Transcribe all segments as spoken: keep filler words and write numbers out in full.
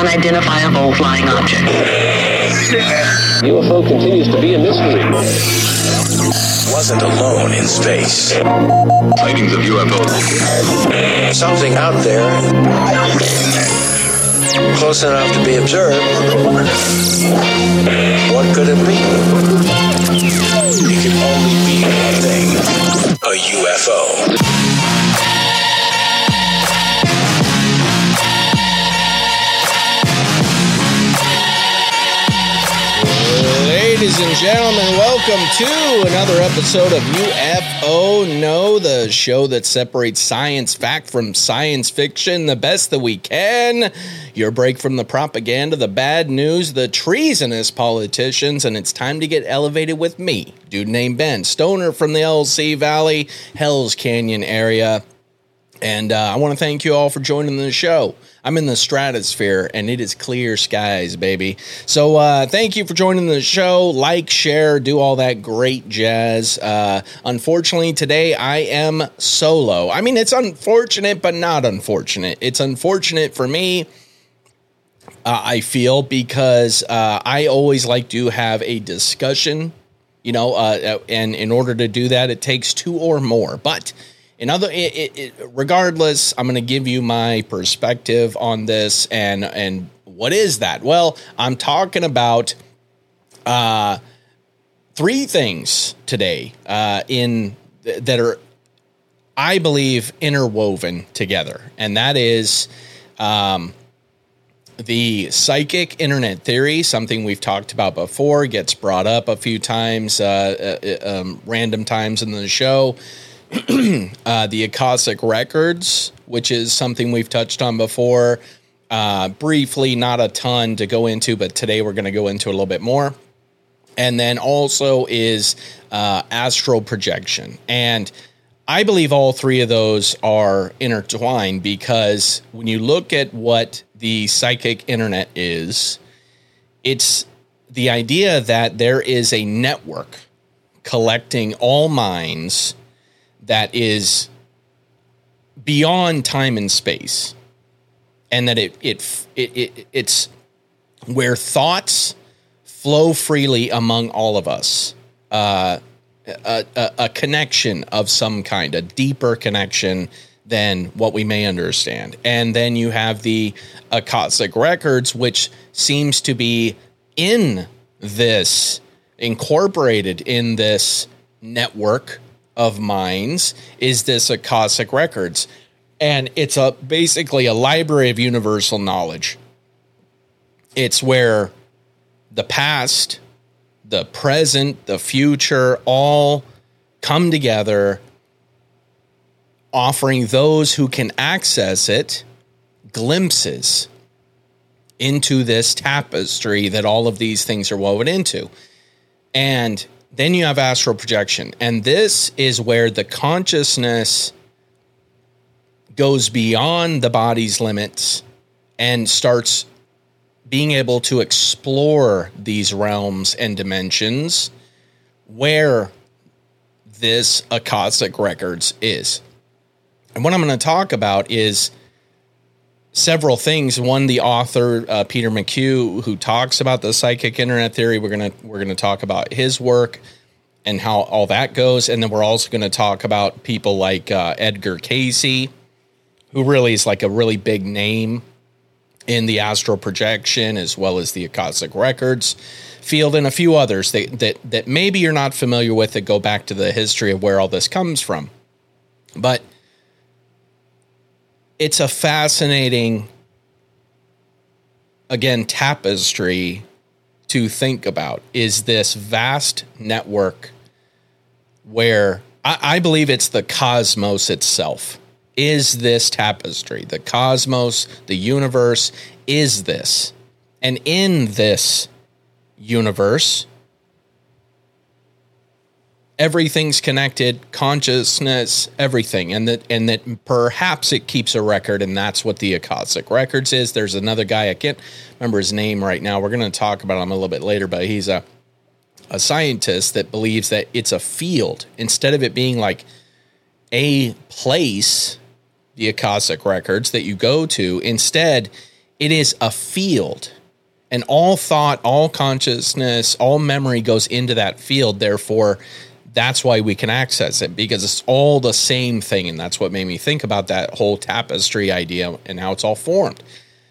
unidentifiable flying object. U F O continues to be a mystery. Wasn't alone in space. Sightings of U F Os. Something out there, close enough to be observed. What could it be? It can only be one thing: a U F O. Ladies and gentlemen, welcome to another episode of U F O Know, the show that separates science fact from science fiction the best that we can. Your break from the propaganda, the bad news, the treasonous politicians, and it's time to get elevated with me, dude named Ben, stoner from the L C Valley, Hell's Canyon area. And uh, I want to thank you all for joining the show. I'm in the stratosphere, and it is clear skies, baby. So uh, thank you for joining the show. Like, share, do all that great jazz. Uh, unfortunately, today I am solo. I mean, it's unfortunate, but not unfortunate. It's unfortunate for me, uh, I feel, because uh, I always like to have a discussion, you know, uh, and in order to do that, it takes two or more. But In other, it, it, it, regardless, I'm going to give you my perspective on this, and and what is that? Well, I'm talking about uh, three things today uh, in that are, I believe, interwoven together, and that is um, the psychic internet theory, something we've talked about before, gets brought up a few times, uh, uh, um, random times in the show. uh, the Akashic Records, which is something we've touched on before, uh, briefly, not a ton to go into, but today we're going to go into a little bit more. And then also is uh, astral projection. And I believe all three of those are intertwined, because when you look at what the psychic internet is, it's the idea that there is a network collecting all minds that is beyond time and space, and that it, it it it it's where thoughts flow freely among all of us, uh, a, a, a connection of some kind, a deeper connection than what we may understand. And then you have the Akashic Records, which seems to be in this, incorporated in this network of minds, is this Akashic Records. And it's a basically a library of universal knowledge. It's where the past, the present, the future all come together, offering those who can access it glimpses into this tapestry that all of these things are woven into. And then you have astral projection, and this is where the consciousness goes beyond the body's limits and starts being able to explore these realms and dimensions where this Akashic Records is. And what I'm going to talk about is several things. One, the author, uh, Peter McHugh, who talks about the psychic internet theory. We're going to, we're going to talk about his work and how all that goes. And then we're also going to talk about people like uh, Edgar Cayce, who really is like a really big name in the astral projection, as well as the Akashic Records field, and a few others that, that, that maybe you're not familiar with, that go back to the history of where all this comes from. But it's a fascinating, again, tapestry to think about, is this vast network where I, I believe it's the cosmos itself. Is this tapestry? The cosmos, the universe, is this. And in this universe, everything's connected, consciousness, everything, and that and that perhaps it keeps a record, and that's what the Akashic Records is. There's another guy, I can't remember his name right now. We're going to talk about him a little bit later, but he's a a scientist that believes that it's a field instead of it being like a place, the Akashic Records that you go to. Instead, It is a field, and all thought, all consciousness, all memory goes into that field. Therefore, that's why we can access it, because it's all the same thing. And that's what made me think about that whole tapestry idea and how it's all formed.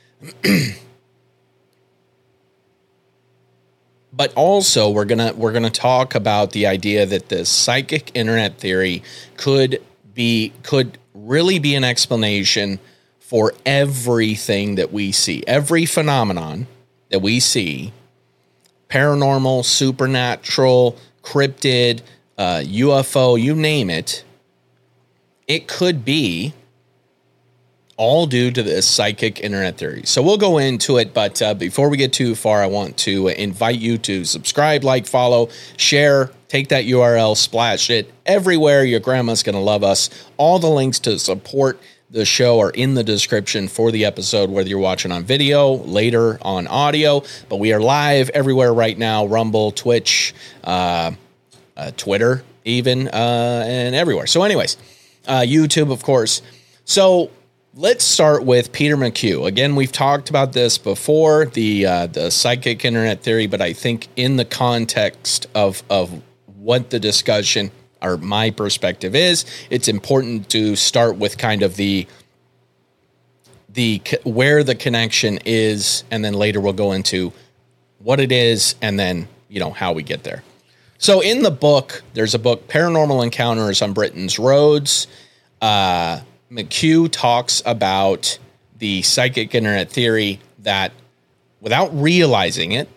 But also, we're gonna we're gonna talk about the idea that the psychic internet theory could be could really be an explanation for everything that we see, every phenomenon that we see, paranormal, supernatural, cryptid, uh, U F O, you name it. It could be all due to this psychic internet theory. So we'll go into it, but uh, before we get too far, I want to invite you to subscribe, like, follow, share, take that U R L, splash it everywhere. Your grandma's going to love us. All the links to support the show are in the description for the episode, whether you're watching on video, later on audio, but we are live everywhere right now, Rumble, Twitch, uh, uh, Twitter, even, uh, and everywhere. So anyways, uh, YouTube, of course. So let's start with Peter McHugh. Again, we've talked about this before, the uh, the psychic internet theory, but I think in the context of of what the discussion or my perspective is, it's important to start with kind of the the where the connection is, and then later we'll go into what it is, and then, you know, how we get there. So in the book, there's a book, Paranormal Encounters on Britain's Roads. Uh, McHugh talks about the psychic internet theory that, without realizing it,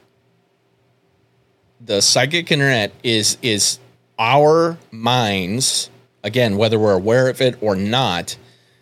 the psychic internet is is our minds, again, whether we're aware of it or not,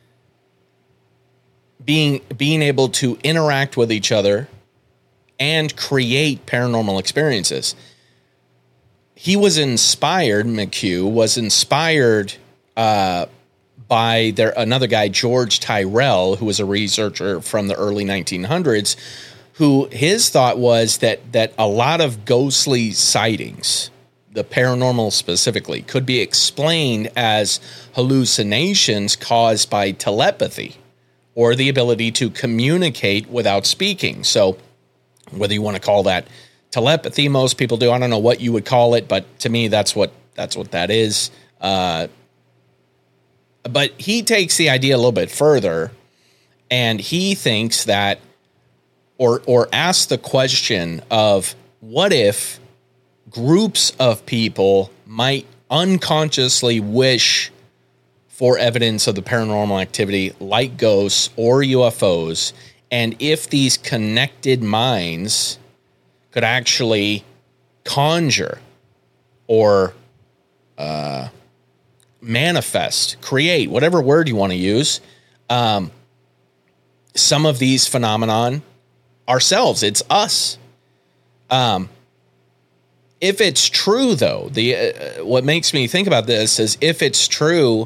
being being able to interact with each other and create paranormal experiences. He was inspired, McHugh was inspired uh, by there another guy, George Tyrrell, who was a researcher from the early nineteen hundreds, who his thought was that that a lot of ghostly sightings, the paranormal specifically, could be explained as hallucinations caused by telepathy, or the ability to communicate without speaking. So whether you want to call that telepathy, most people do. I don't know what you would call it, but to me, that's what that's what that is. Uh, but he takes the idea a little bit further, and he thinks that, or or asks the question of, what if groups of people might unconsciously wish for evidence of the paranormal activity like ghosts or U F Os, and if these connected minds could actually conjure or uh, manifest, create, whatever word you want to use, um, some of these phenomenon ourselves. It's us. Um, if it's true, though, the uh, what makes me think about this is, if it's true,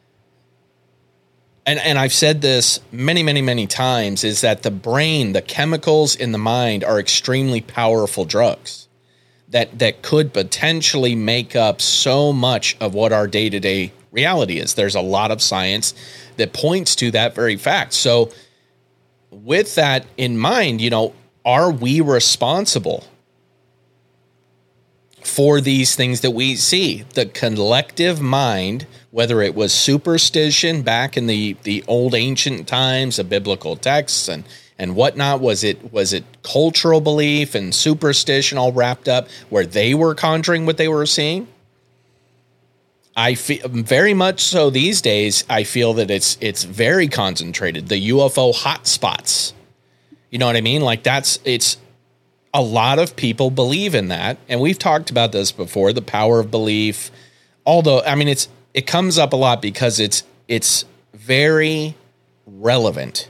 and, and I've said this many, many, many times, is that the brain, the chemicals in the mind are extremely powerful drugs that, that could potentially make up so much of what our day-to-day reality is. There's a lot of science that points to that very fact. So with that in mind, you know, are we responsible for these things that we see? The collective mind, whether it was superstition back in the, the old ancient times of biblical texts and, and whatnot, was it was it cultural belief and superstition all wrapped up where they were conjuring what they were seeing? I feel very much so these days. I feel that it's it's very concentrated. The U F O hotspots, you know what I mean? Like that's it's. A lot of people believe in that, and we've talked about this before, the power of belief. Although, I mean, it's it comes up a lot because it's it's very relevant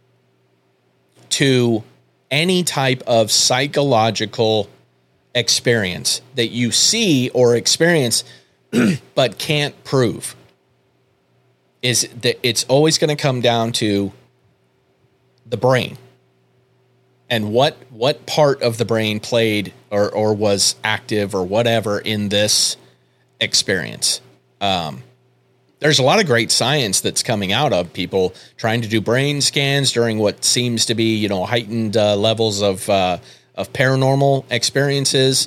to any type of psychological experience that you see or experience but can't prove. Is that it's always going to come down to the brain. And what what part of the brain played or, or was active or whatever in this experience. Um, there's a lot of great science that's coming out of people trying to do brain scans during what seems to be, you know, heightened uh, levels of uh, of paranormal experiences.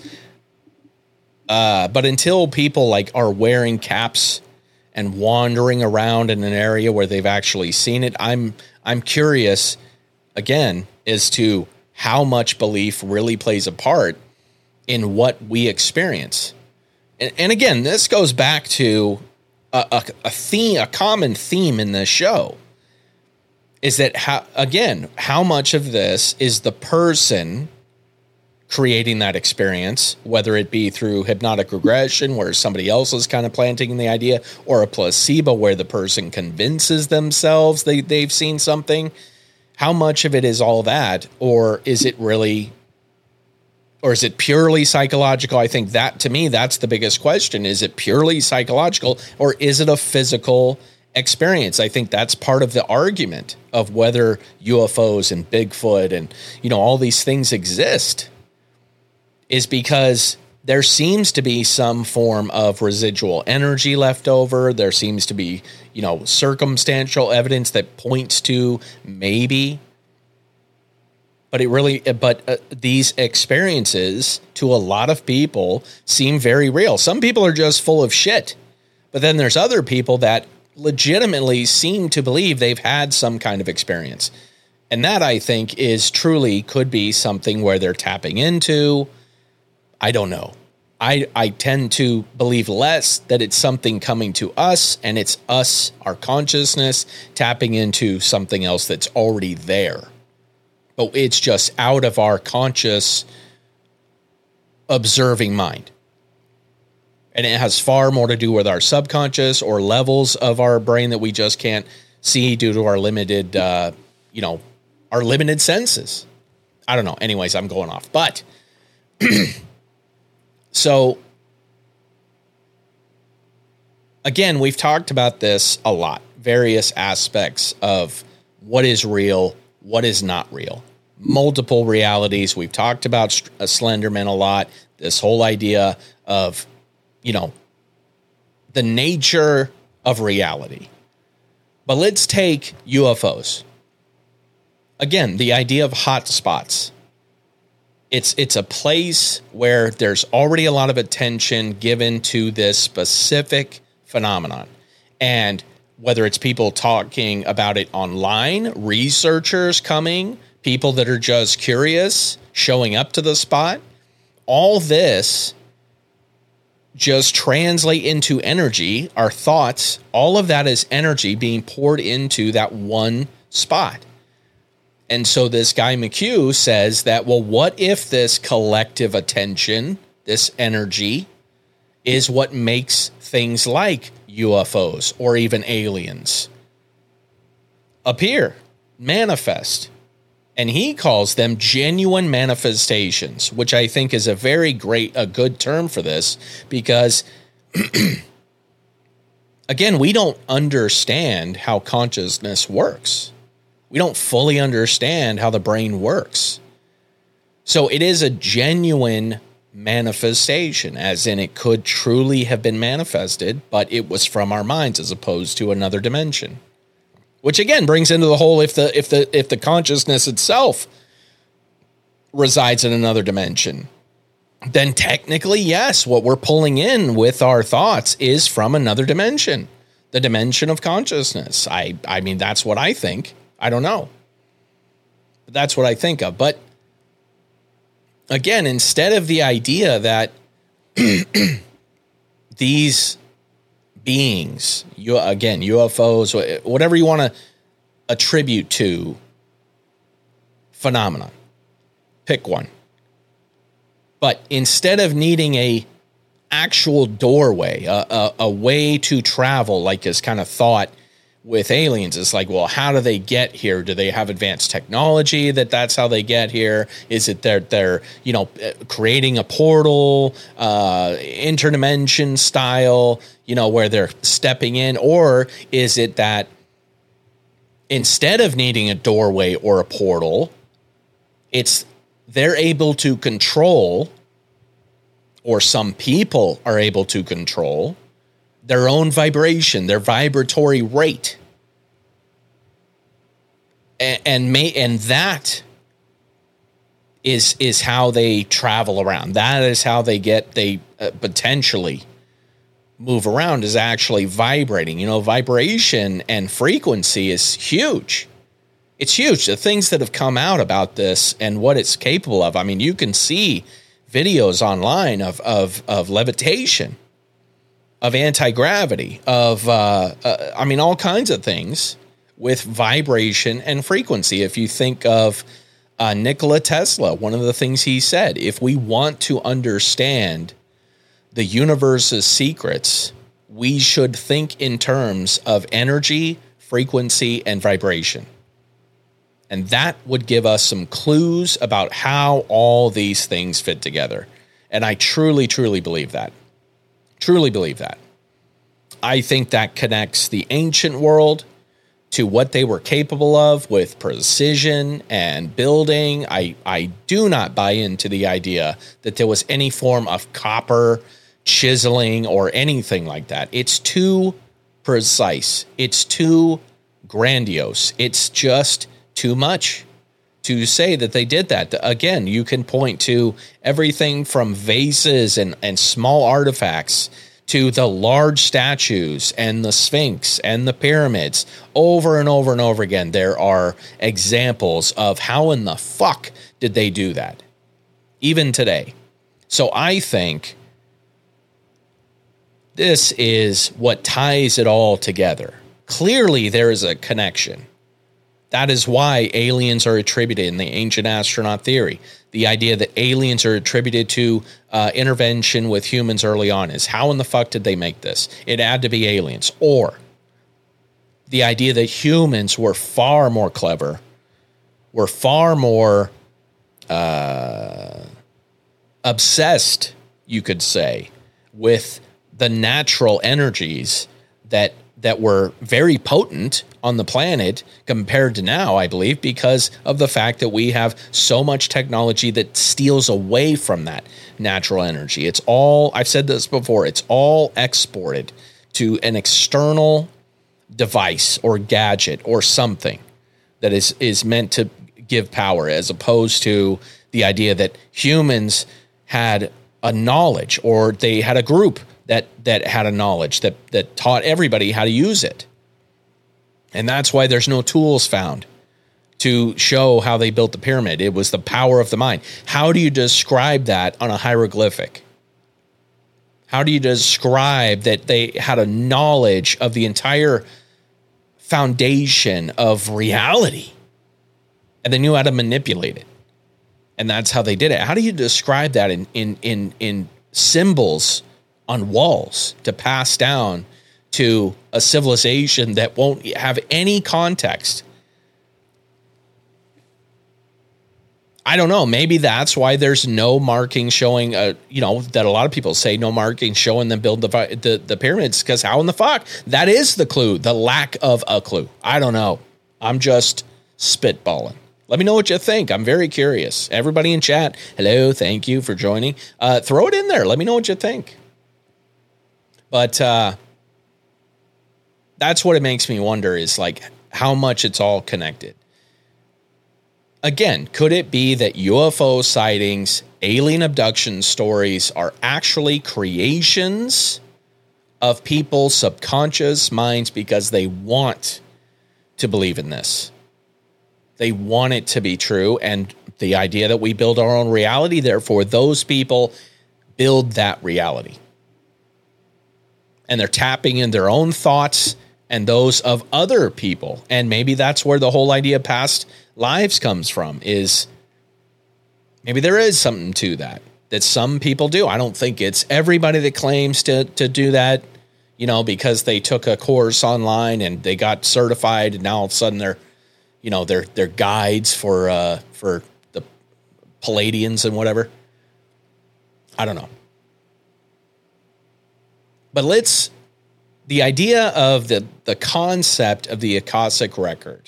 Uh, but until people like are wearing caps and wandering around in an area where they've actually seen it, I'm I'm curious again as to how much belief really plays a part in what we experience. And, and again, this goes back to a, a, a theme, a common theme in this show is that, how, again, how much of this is the person creating that experience, whether it be through hypnotic regression, where somebody else is kind of planting the idea, or a placebo where the person convinces themselves they, they've seen something. How much of it is all that, or is it really, or is it purely psychological? I think that, to me, that's the biggest question. Is it purely psychological, or is it a physical experience? I think that's part of the argument of whether U F Os and Bigfoot and, you know, all these things exist, is because there seems to be some form of residual energy left over. There seems to be, you know, circumstantial evidence that points to maybe, but it really, but uh, these experiences to a lot of people seem very real. Some people are just full of shit, but then there's other people that legitimately seem to believe they've had some kind of experience. And that, I think, is truly could be something where they're tapping into. I don't know. I, I tend to believe less that it's something coming to us, and it's us, our consciousness, tapping into something else that's already there. But it's just out of our conscious observing mind. And it has far more to do with our subconscious or levels of our brain that we just can't see due to our limited, uh, you know, our limited senses. I don't know. Anyways, I'm going off. But so, again, we've talked about this a lot, various aspects of what is real, what is not real, multiple realities. We've talked about a Slenderman a lot, this whole idea of, you know, the nature of reality. But let's take U F Os. Again, the idea of hotspots. It's it's a place where there's already a lot of attention given to this specific phenomenon. And whether it's people talking about it online, researchers coming, people that are just curious, showing up to the spot, all this just translate into energy, our thoughts, all of that is energy being poured into that one spot. And so this guy McHugh says that, well, what if this collective attention, this energy, is what makes things like U F Os or even aliens appear, manifest? And he calls them genuine manifestations, which I think is a very great, a good term for this, because again, we don't understand how consciousness works. We don't fully understand how the brain works. So it is a genuine manifestation, as in it could truly have been manifested, but it was from our minds as opposed to another dimension. Which again brings into the whole, if the if the if the consciousness itself resides in another dimension, then technically, yes, what we're pulling in with our thoughts is from another dimension, the dimension of consciousness. I I mean, that's what I think. I don't know. But that's what I think of. But again, instead of the idea that these beings, you again, U F Os, whatever you want to attribute to phenomenon, pick one. But instead of needing a actual doorway, a, a, a way to travel, like is kind of thought with aliens, it's like, well, how do they get here? Do they have advanced technology that that's how they get here? Is it they're, they're you know, creating a portal, uh, interdimension style, you know, where they're stepping in? Or is it that instead of needing a doorway or a portal, it's they're able to control, or some people are able to control, their own vibration, their vibratory rate. And, and, may, and that is, is how they travel around. That is how they get, they uh, potentially move around, is actually vibrating. You know, vibration and frequency is huge. It's huge. The things that have come out about this and what it's capable of. I mean, you can see videos online of of, of levitation, of anti-gravity, of, uh, uh, I mean, all kinds of things with vibration and frequency. If you think of uh, Nikola Tesla, one of the things he said, if we want to understand the universe's secrets, we should think in terms of energy, frequency, and vibration. And that would give us some clues about how all these things fit together. And I truly, truly believe that. Truly believe that. I think that connects the ancient world to what they were capable of with precision and building. I, I do not buy into the idea that there was any form of copper chiseling or anything like that. It's too precise. It's too grandiose. It's just too much to say that they did that. Again, you can point to everything from vases and, and small artifacts to the large statues and the Sphinx and the pyramids. Over and over and over again, there are examples of how in the fuck did they do that, even today. So I think this is what ties it all together. Clearly, there is a connection. That is why aliens are attributed in the ancient astronaut theory. The idea that aliens are attributed to uh, intervention with humans early on is, how in the fuck did they make this? It had to be aliens. Or the idea that humans were far more clever, were far more uh, obsessed, you could say, with the natural energies that that were very potent on the planet compared to now, I believe, because of the fact that we have so much technology that steals away from that natural energy. It's all, I've said this before, it's all exported to an external device or gadget or something that is, is meant to give power, as opposed to the idea that humans had a knowledge, or they had a group that that had a knowledge that that taught everybody how to use it. And that's why there's no tools found to show how they built the pyramid. It was the power of the mind. How do you describe that on a hieroglyphic? How do you describe that they had a knowledge of the entire foundation of reality and they knew how to manipulate it? And that's how they did it. How do you describe that in in in in symbols on walls to pass down to a civilization that won't have any context? I don't know. Maybe that's why there's no marking showing, uh, you know, that a lot of people say no marking showing them build the, the, the pyramids, because how in the fuck? That is the clue, the lack of a clue. I don't know. I'm just spitballing. Let me know what you think. I'm very curious. Everybody in chat, hello, thank you for joining. Uh, throw it in there. Let me know what you think. But uh, that's what it makes me wonder, is like how much it's all connected. Again, could it be that U F O sightings, alien abduction stories are actually creations of people's subconscious minds because they want to believe in this? They want it to be true, and the idea that we build our own reality, therefore those people build that reality. And they're tapping in their own thoughts and those of other people. And maybe that's where the whole idea of past lives comes from, is maybe there is something to that, that some people do. I don't think it's everybody that claims to, to do that, you know, because they took a course online and they got certified and now all of a sudden they're, you know, they're, they're guides for, uh, for the Palladians and whatever. I don't know. But let's, the idea of the, the concept of the Akashic record,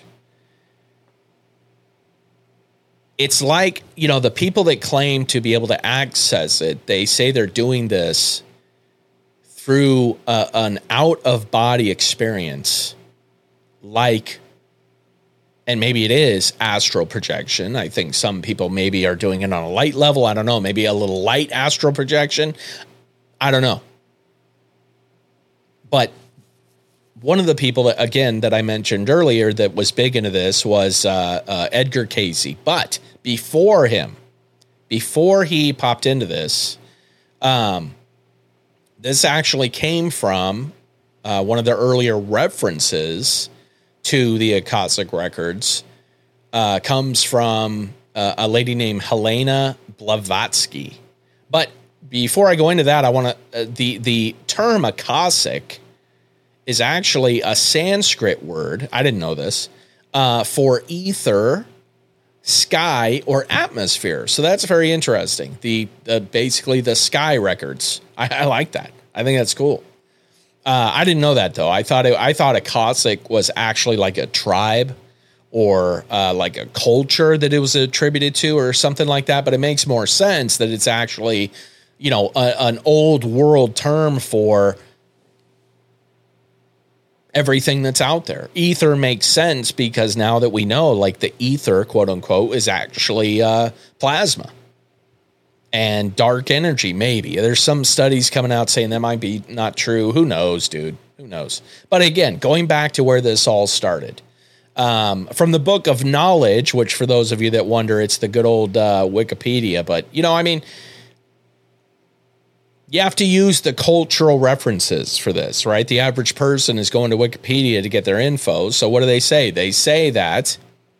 it's like, you know, the people that claim to be able to access it, they say they're doing this through uh, an out-of-body experience, like, and maybe it is astral projection. I think some people maybe are doing it on a light level. I don't know. Maybe a little light astral projection. I don't know. But one of the people that, again, that I mentioned earlier that was big into this was uh, uh, Edgar Cayce. But before him, before he popped into this, um, this actually came from uh, one of the earlier references to the Akashic records. Uh, comes from uh, a lady named Helena Blavatsky. But before I go into that, I want to uh, the the term Akashic is actually a Sanskrit word. I didn't know this uh, for ether, sky, or atmosphere. So that's very interesting. The uh, basically the sky records. I, I like that. I think that's cool. Uh, I didn't know that though. I thought it, I thought Akashic was actually like a tribe or uh, like a culture that it was attributed to or something like that. But it makes more sense that it's actually, you know, a, an old world term for everything that's out there. Ether makes sense because now that we know, like the ether, quote unquote, is actually uh, plasma and dark energy. Maybe there's some studies coming out saying that might be not true. Who knows, dude? Who knows? But again, going back to where this all started, um, from the Book of Knowledge, which for those of you that wonder, it's the good old uh, Wikipedia. But you know, I mean, you have to use the cultural references for this, right? The average person is going to Wikipedia to get their info. So what do they say? They say that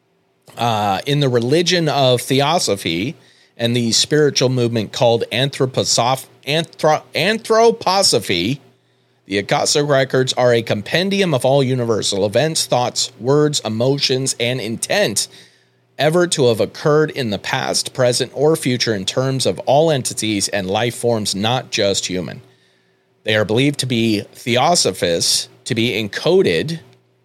uh, in the religion of Theosophy and the spiritual movement called Anthroposoph- Anthro- Anthroposophy, the Akashic records are a compendium of all universal events, thoughts, words, emotions, and intent ever to have occurred in the past, present, or future in terms of all entities and life forms, not just human. They are believed to be theosophists, to be encoded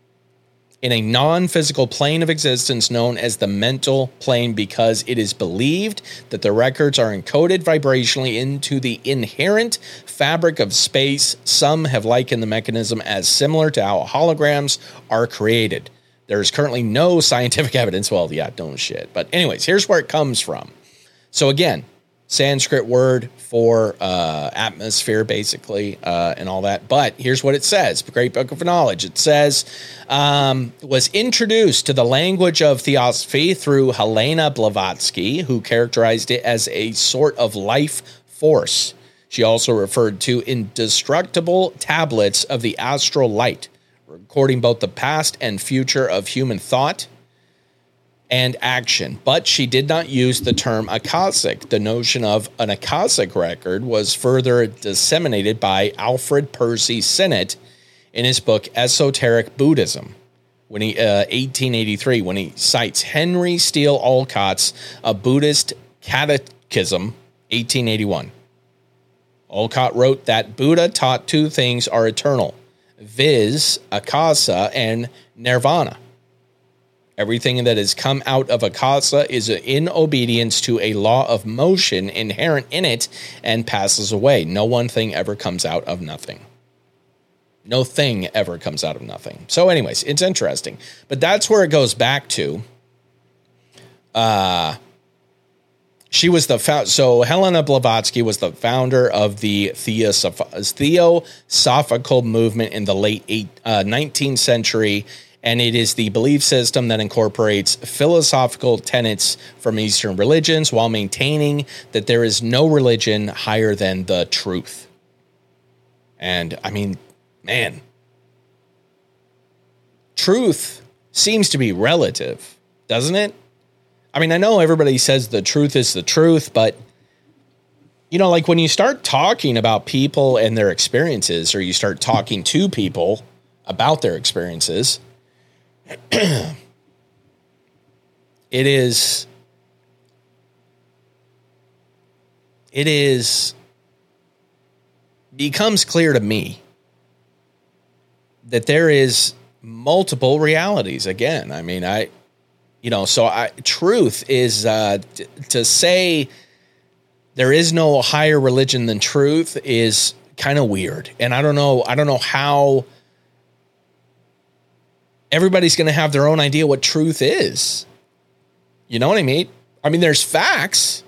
in a non-physical plane of existence known as the mental plane, because it is believed that the records are encoded vibrationally into the inherent fabric of space. Some have likened the mechanism as similar to how holograms are created. There's currently no scientific evidence. Well, yeah, don't shit. But anyways, here's where it comes from. So again, Sanskrit word for uh, atmosphere, basically, uh, and all that. But here's what it says. Great Book of Knowledge. It says, um, was introduced to the language of Theosophy through Helena Blavatsky, who characterized it as a sort of life force. She also referred to indestructible tablets of the astral light, recording both the past and future of human thought and action. But she did not use the term Akashic. The notion of an Akashic record was further disseminated by Alfred Percy Sinnett in his book Esoteric Buddhism, when he uh, eighteen eighty-three, when he cites Henry Steele Olcott's A Buddhist Catechism, eighteen eighty-one. Olcott wrote that Buddha taught two things are eternal, viz. Akasa and Nirvana. Everything that has come out of Akasa is in obedience to a law of motion inherent in it and passes away. No one thing ever comes out of nothing. No thing ever comes out of nothing. So anyways, it's interesting. But that's where it goes back to. Uh, she was the founder. So Helena Blavatsky was the founder of the Theosoph- Theosophical movement in the late eight, uh, nineteenth century. And it is the belief system that incorporates philosophical tenets from Eastern religions while maintaining that there is no religion higher than the truth. And I mean, man, truth seems to be relative, doesn't it? I mean, I know everybody says the truth is the truth, but, you know, like when you start talking about people and their experiences, or you start talking to people about their experiences, it is, it is, becomes clear to me that there is multiple realities. Again, I mean, I, you know, so I, truth is, uh, t- to say there is no higher religion than truth is kind of weird. And I don't know, I don't know how everybody's going to have their own idea what truth is. You know what I mean? I mean, there's facts,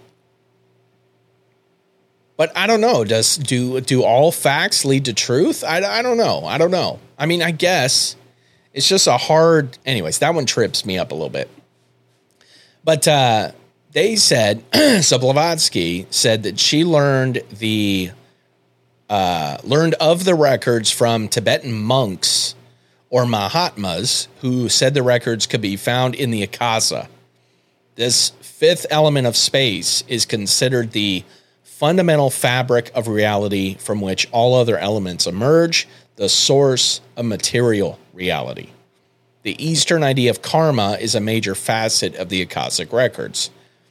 but I don't know. Does do do all facts lead to truth? I, I don't know. I don't know. I mean, I guess it's just a hard. Anyways, that one trips me up a little bit. But uh, they said, so Blavatsky said that she learned the uh, learned of the records from Tibetan monks or Mahatmas who said the records could be found in the Akasa. This fifth element of space is considered the fundamental fabric of reality from which all other elements emerge, the source of material reality. The Eastern idea of karma is a major facet of the Akashic records.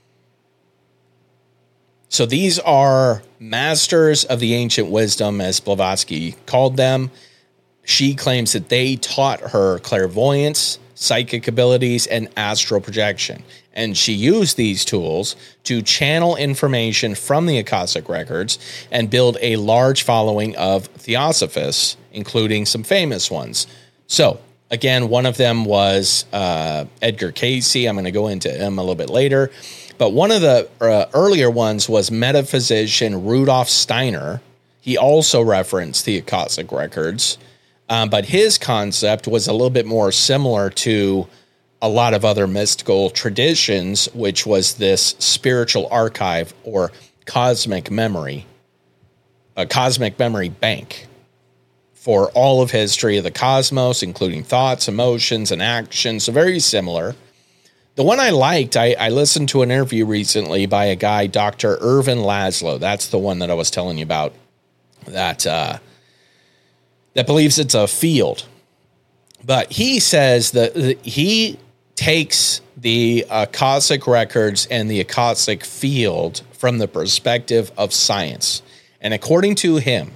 So these are masters of the ancient wisdom, as Blavatsky called them. She claims that they taught her clairvoyance, psychic abilities, and astral projection. And she used these tools to channel information from the Akashic records and build a large following of theosophists, including some famous ones. So, again, one of them was uh, Edgar Cayce. I'm going to go into him a little bit later. But one of the uh, earlier ones was metaphysician Rudolf Steiner. He also referenced the Akashic records. Um, but his concept was a little bit more similar to a lot of other mystical traditions, which was this spiritual archive or cosmic memory, a cosmic memory bank for all of history of the cosmos, including thoughts, emotions, and actions. So very similar. The one I liked, I, I listened to an interview recently by a guy, Doctor Ervin Laszlo. That's the one that I was telling you about, that uh, that believes it's a field. But he says that he takes the Akashic records and the Akashic field from the perspective of science. And according to him,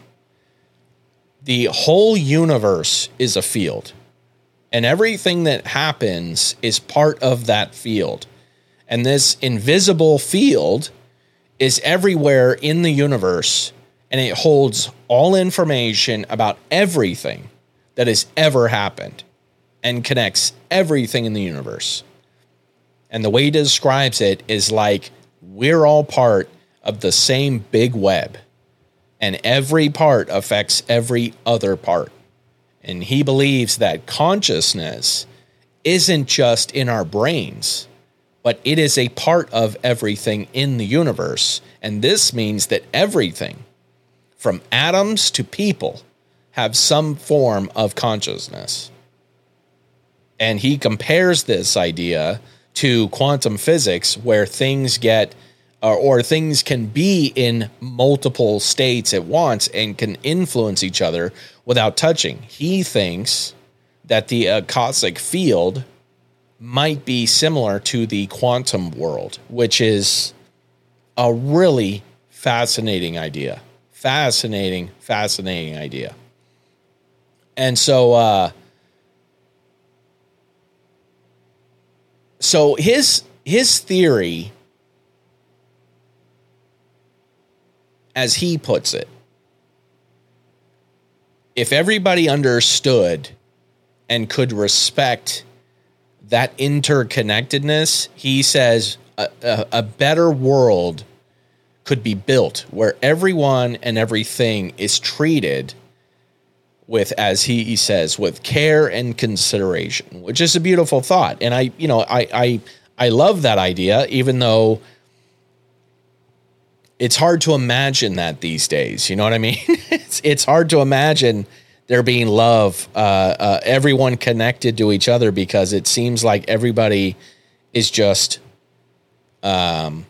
the whole universe is a field. And everything that happens is part of that field. And this invisible field is everywhere in the universe, and it holds all information about everything that has ever happened and connects everything in the universe. And the way he describes it is like we're all part of the same big web, and every part affects every other part. And he believes that consciousness isn't just in our brains, but it is a part of everything in the universe. And this means that everything, from atoms to people, have some form of consciousness. And he compares this idea to quantum physics, where things get, or, or things can be in multiple states at once and can influence each other without touching. He thinks that the Akashic field might be similar to the quantum world, which is a really fascinating idea. Fascinating, fascinating idea. And so, uh, so his his theory, as he puts it, if everybody understood and could respect that interconnectedness, he says a, a, a better world could be built where everyone and everything is treated with, as he, he says, with care and consideration, which is a beautiful thought. And I, you know, I, I, I love that idea, even though it's hard to imagine that these days. You know what I mean? it's, it's hard to imagine there being love, uh, uh, everyone connected to each other, because it seems like everybody is just, um,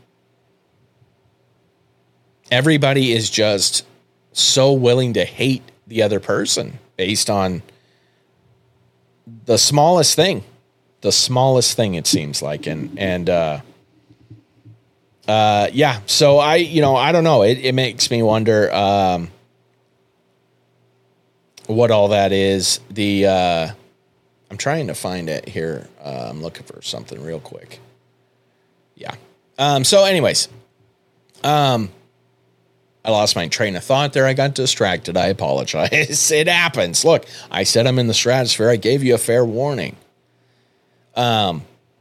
everybody is just so willing to hate the other person based on the smallest thing, the smallest thing, it seems like. And, and, uh, uh, yeah, so I, you know, I don't know. It, it makes me wonder, um, what all that is. The, uh, I'm trying to find it here. Uh, I'm looking for something real quick. Yeah. Um, so anyways, um, I lost my train of thought there. I got distracted. I apologize. It happens. Look, I said I'm in the stratosphere. I gave you a fair warning. Um,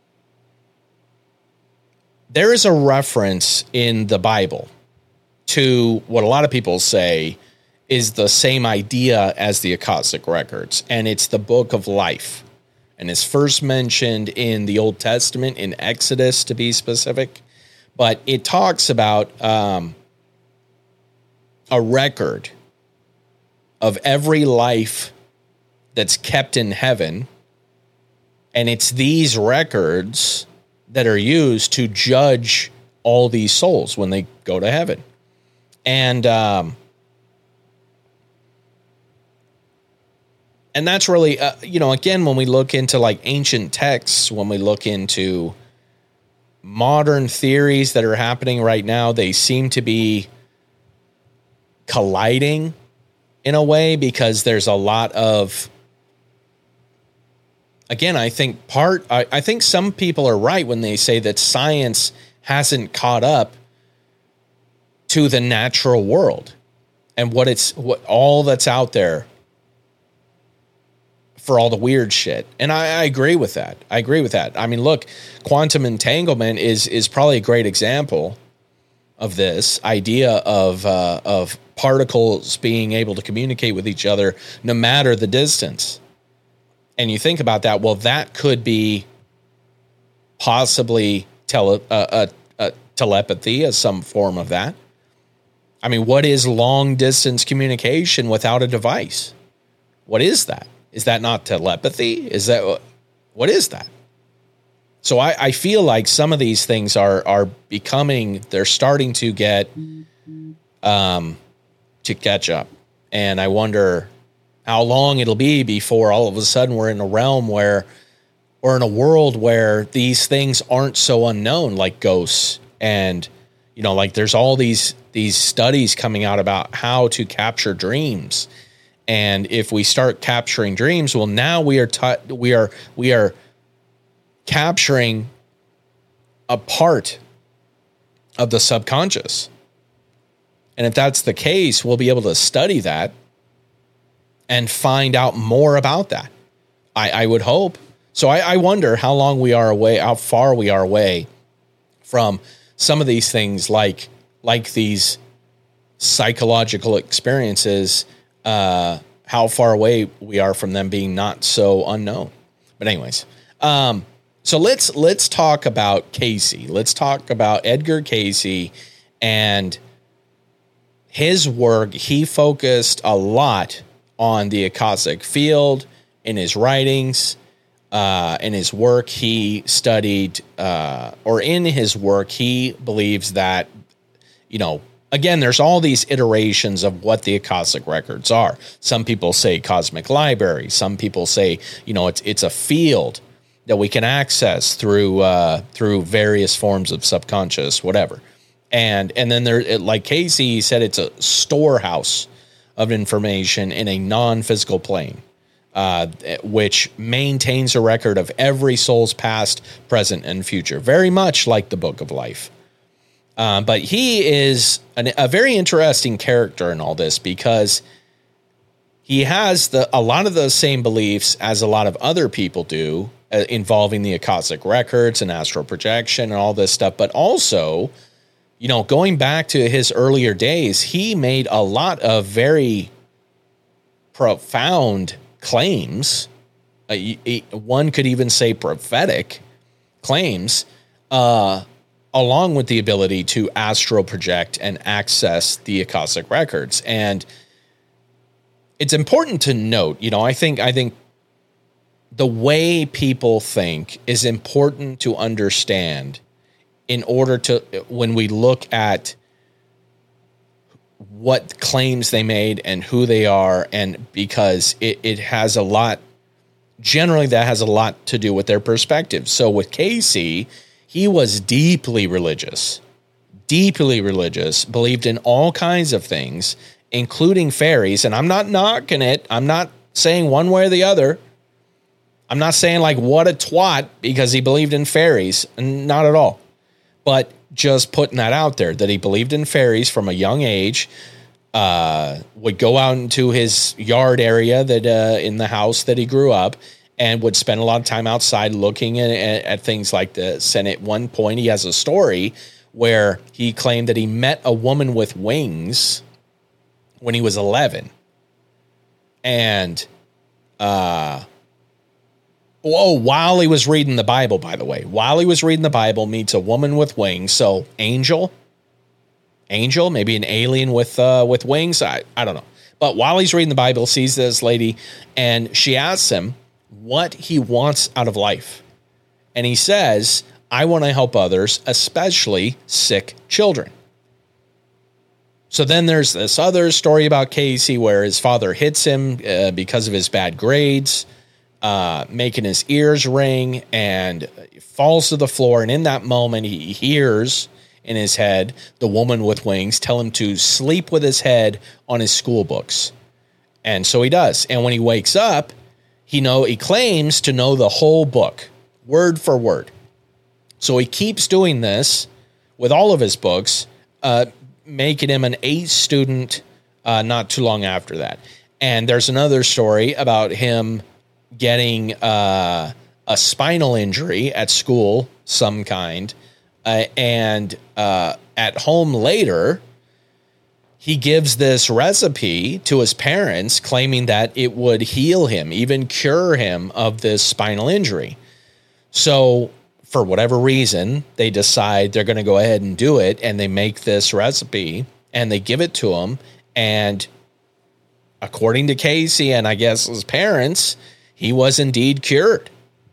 there is a reference in the Bible to what a lot of people say is the same idea as the Akashic Records, and it's the Book of Life. And it's first mentioned in the Old Testament, in Exodus to be specific. But it talks about um, a record of every life that's kept in heaven. And it's these records that are used to judge all these souls when they go to heaven. And um, and that's really, uh, you know, again, when we look into like ancient texts, when we look into modern theories that are happening right now, they seem to be colliding in a way because there's a lot of, again, I think part, I, I think some people are right when they say that science hasn't caught up to the natural world and what it's, what all that's out there for all the weird shit. And I, I agree with that. I agree with that. I mean, look, quantum entanglement is is probably a great example of this idea of uh, of particles being able to communicate with each other no matter the distance. And you think about that, well, that could be possibly tele, uh, uh, uh, telepathy as some form of that. I mean, what is long distance communication without a device? What is that? Is that not telepathy? Is that, what is that? So I, I feel like some of these things are are becoming, they're starting to get um, to catch up. And I wonder how long it'll be before all of a sudden we're in a realm where, or in a world where these things aren't so unknown, like ghosts. And, you know, like there's all these these studies coming out about how to capture dreams. And if we start capturing dreams, well, now we are ta- we are we are capturing a part of the subconscious. And if that's the case, we'll be able to study that and find out more about that. I, I would hope. So I, I wonder how long we are away, how far we are away from some of these things, like like these psychological experiences. Uh, how far away we are from them being not so unknown. But anyways, um, so let's let's talk about Cayce. Let's talk about Edgar Cayce and his work. He focused a lot on the Akashic field in his writings. Uh, in his work, he studied, uh, or in his work, he believes that, you know, again, there's all these iterations of what the Akashic records are. Some people say cosmic library. Some people say, you know, it's it's a field that we can access through uh, through various forms of subconscious, whatever. And and then there, it, like Cayce said, it's a storehouse of information in a non-physical plane, uh, which maintains a record of every soul's past, present, and future, very much like the Book of Life. Um, but he is an, a very interesting character in all this because he has the a lot of the same beliefs as a lot of other people do uh, involving the Akashic records and astral projection and all this stuff. But also, you know, going back to his earlier days, he made a lot of very profound claims. Uh, one could even say prophetic claims, uh, along with the ability to astral project and access the Akashic records. And it's important to note, you know, I think, I think the way people think is important to understand in order to, when we look at what claims they made and who they are, and because it, it has a lot, generally that has a lot to do with their perspective. So with Cayce, he was deeply religious, deeply religious, believed in all kinds of things, including fairies. And I'm not knocking it. I'm not saying one way or the other. I'm not saying like what a twat because he believed in fairies. Not at all. but just putting that out there that he believed in fairies from a young age, uh, would go out into his yard area that uh, in the house that he grew up and would spend a lot of time outside looking at, at, at things like this. And at one point he has a story where he claimed that he met a woman with wings when he was eleven. And, uh, oh, while he was reading the Bible, by the way, while he was reading the Bible, meets a woman with wings. So angel, angel, maybe an alien with, uh, with wings. I, I don't know. But while he's reading the Bible, sees this lady and she asks him what he wants out of life. And he says, I want to help others, especially sick children. So then there's this other story about Casey where his father hits him uh, because of his bad grades, uh, making his ears ring, and falls to the floor. And in that moment, he hears in his head the woman with wings tell him to sleep with his head on his school books. And so he does. And when he wakes up, he know he claims to know the whole book, word for word. So he keeps doing this with all of his books, uh, making him an A student uh, not too long after that. And there's another story about him getting uh, a spinal injury at school, some kind, uh, and uh, at home later, he gives this recipe to his parents, claiming that it would heal him, even cure him of this spinal injury. So for whatever reason, they decide they're going to go ahead and do it, and they make this recipe, and they give it to him, and according to Casey, and I guess his parents, he was indeed cured.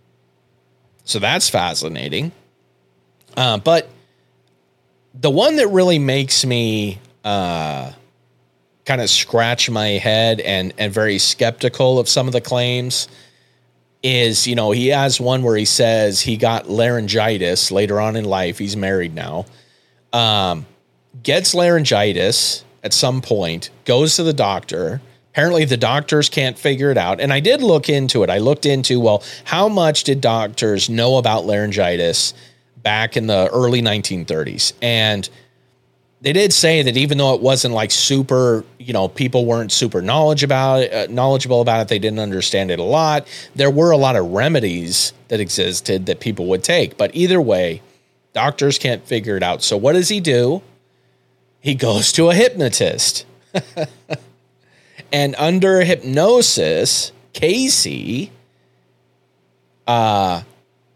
So that's fascinating. Uh, but the one that really makes me uh, kind of scratch my head and, and very skeptical of some of the claims is, you know, he has one where he says he got laryngitis later on in life. He's married now. Um, gets laryngitis at some point, goes to the doctor. Apparently the doctors can't figure it out. And I did look into it. I looked into, well, how much did doctors know about laryngitis back in the early nineteen thirties? And they did say that even though it wasn't like super, you know, people weren't super knowledge about it, uh, knowledgeable about it, they didn't understand it a lot. There were a lot of remedies that existed that people would take. But either way, doctors can't figure it out. So what does he do? He goes to a hypnotist. And under hypnosis, Casey uh,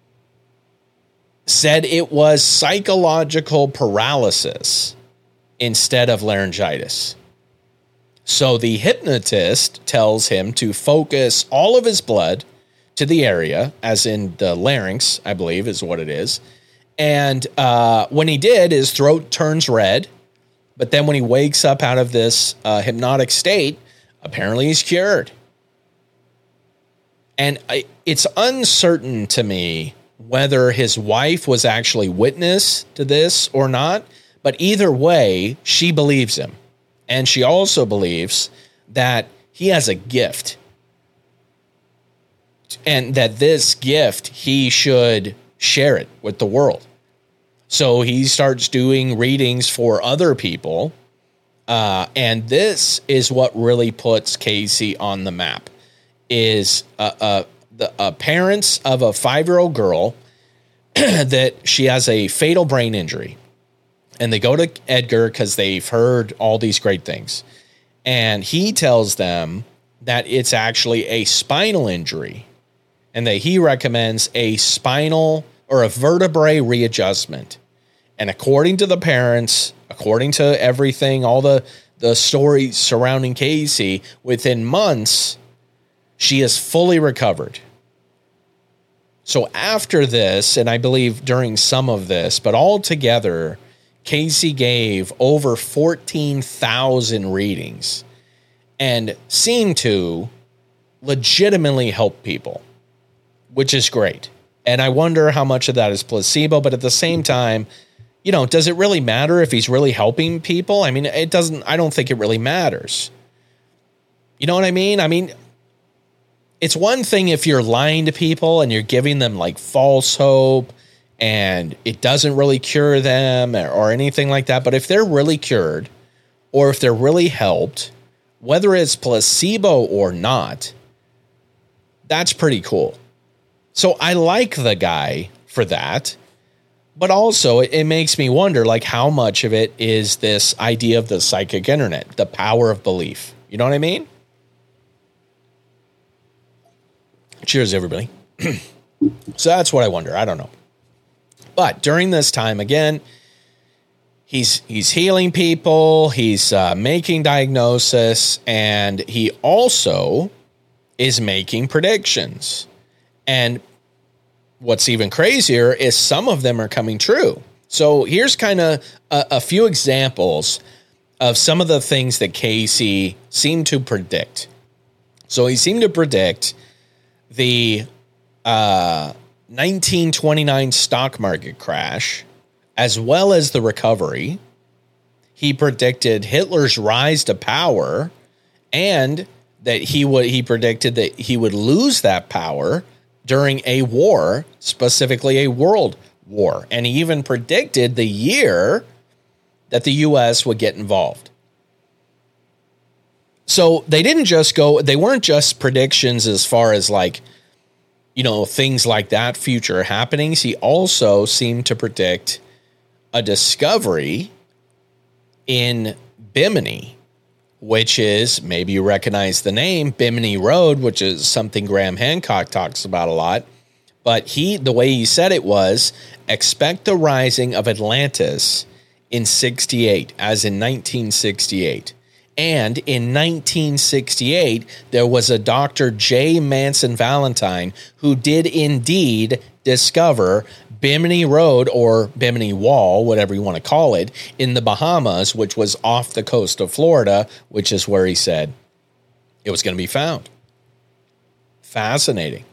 said it was psychological paralysis instead of laryngitis. So the hypnotist tells him to focus all of his blood to the area, as in the larynx, I believe is what it is. And uh, when he did, his throat turns red. But then when he wakes up out of this uh, hypnotic state, apparently he's cured. And I, it's uncertain to me whether his wife was actually witness to this or not. But either way, she believes him. And she also believes that he has a gift. And that this gift, he should share it with the world. So he starts doing readings for other people. Uh, and this is what really puts Casey on the map. Is uh, uh, the uh, parents of a five-year-old girl that she has a fatal brain injury. And they go to Edgar because they've heard all these great things. And he tells them that it's actually a spinal injury and that he recommends a spinal or a vertebrae readjustment. And according to the parents, according to everything, all the, the stories surrounding Casey, within months, she is fully recovered. So after this, and I believe during some of this, but altogether, Casey gave over fourteen thousand readings and seemed to legitimately help people, which is great. And I wonder how much of that is placebo, but at the same time, you know, does it really matter if he's really helping people? I mean, it doesn't, I don't think it really matters. You know what I mean? I mean, it's one thing if you're lying to people and you're giving them like false hope and it doesn't really cure them or, or anything like that. But if they're really cured, or if they're really helped, whether it's placebo or not, that's pretty cool. So I like the guy for that. But also it, it makes me wonder, like, how much of it is this idea of the psychic internet, the power of belief? You know what I mean? Cheers, everybody. So that's what I wonder. I don't know. But during this time, again, he's he's healing people. He's uh, making diagnosis. And he also is making predictions. And what's even crazier is some of them are coming true. So here's kind of a, a few examples of some of the things that Casey seemed to predict. So he seemed to predict the uh, nineteen twenty-nine stock market crash, as well as the recovery. He predicted Hitler's rise to power, and that he would he predicted that he would lose that power during a war, specifically a world war. And he even predicted the year that the U S would get involved. So they didn't just go, they weren't just predictions as far as like, you know, things like that, future happenings. He also seemed to predict a discovery in Bimini, which is, maybe you recognize the name, Bimini Road, which is something Graham Hancock talks about a lot. But he, the way he said it was, expect the rising of Atlantis in sixty-eight, as in nineteen sixty-eight. And in nineteen sixty-eight, there was a Doctor J. Manson Valentine who did indeed discover Bimini Road, or Bimini Wall, whatever you want to call it, in the Bahamas, which was off the coast of Florida, which is where he said it was going to be found. Fascinating.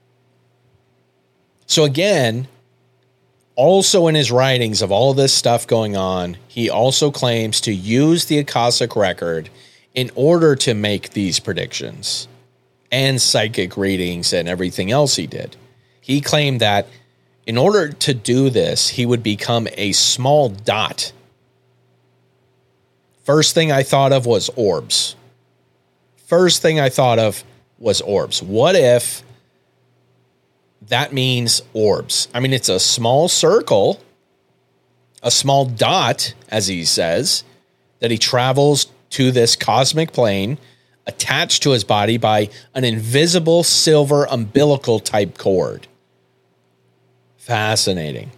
So again, also in his writings of all this stuff going on, he also claims to use the Akashic record in order to make these predictions and psychic readings and everything else he did. He claimed that in order to do this, he would become a small dot. First thing I thought of was orbs. First thing I thought of was orbs. What if that means orbs? I mean, it's a small circle, a small dot, as he says, that he travels to this cosmic plane attached to his body by an invisible silver umbilical type cord. Fascinating.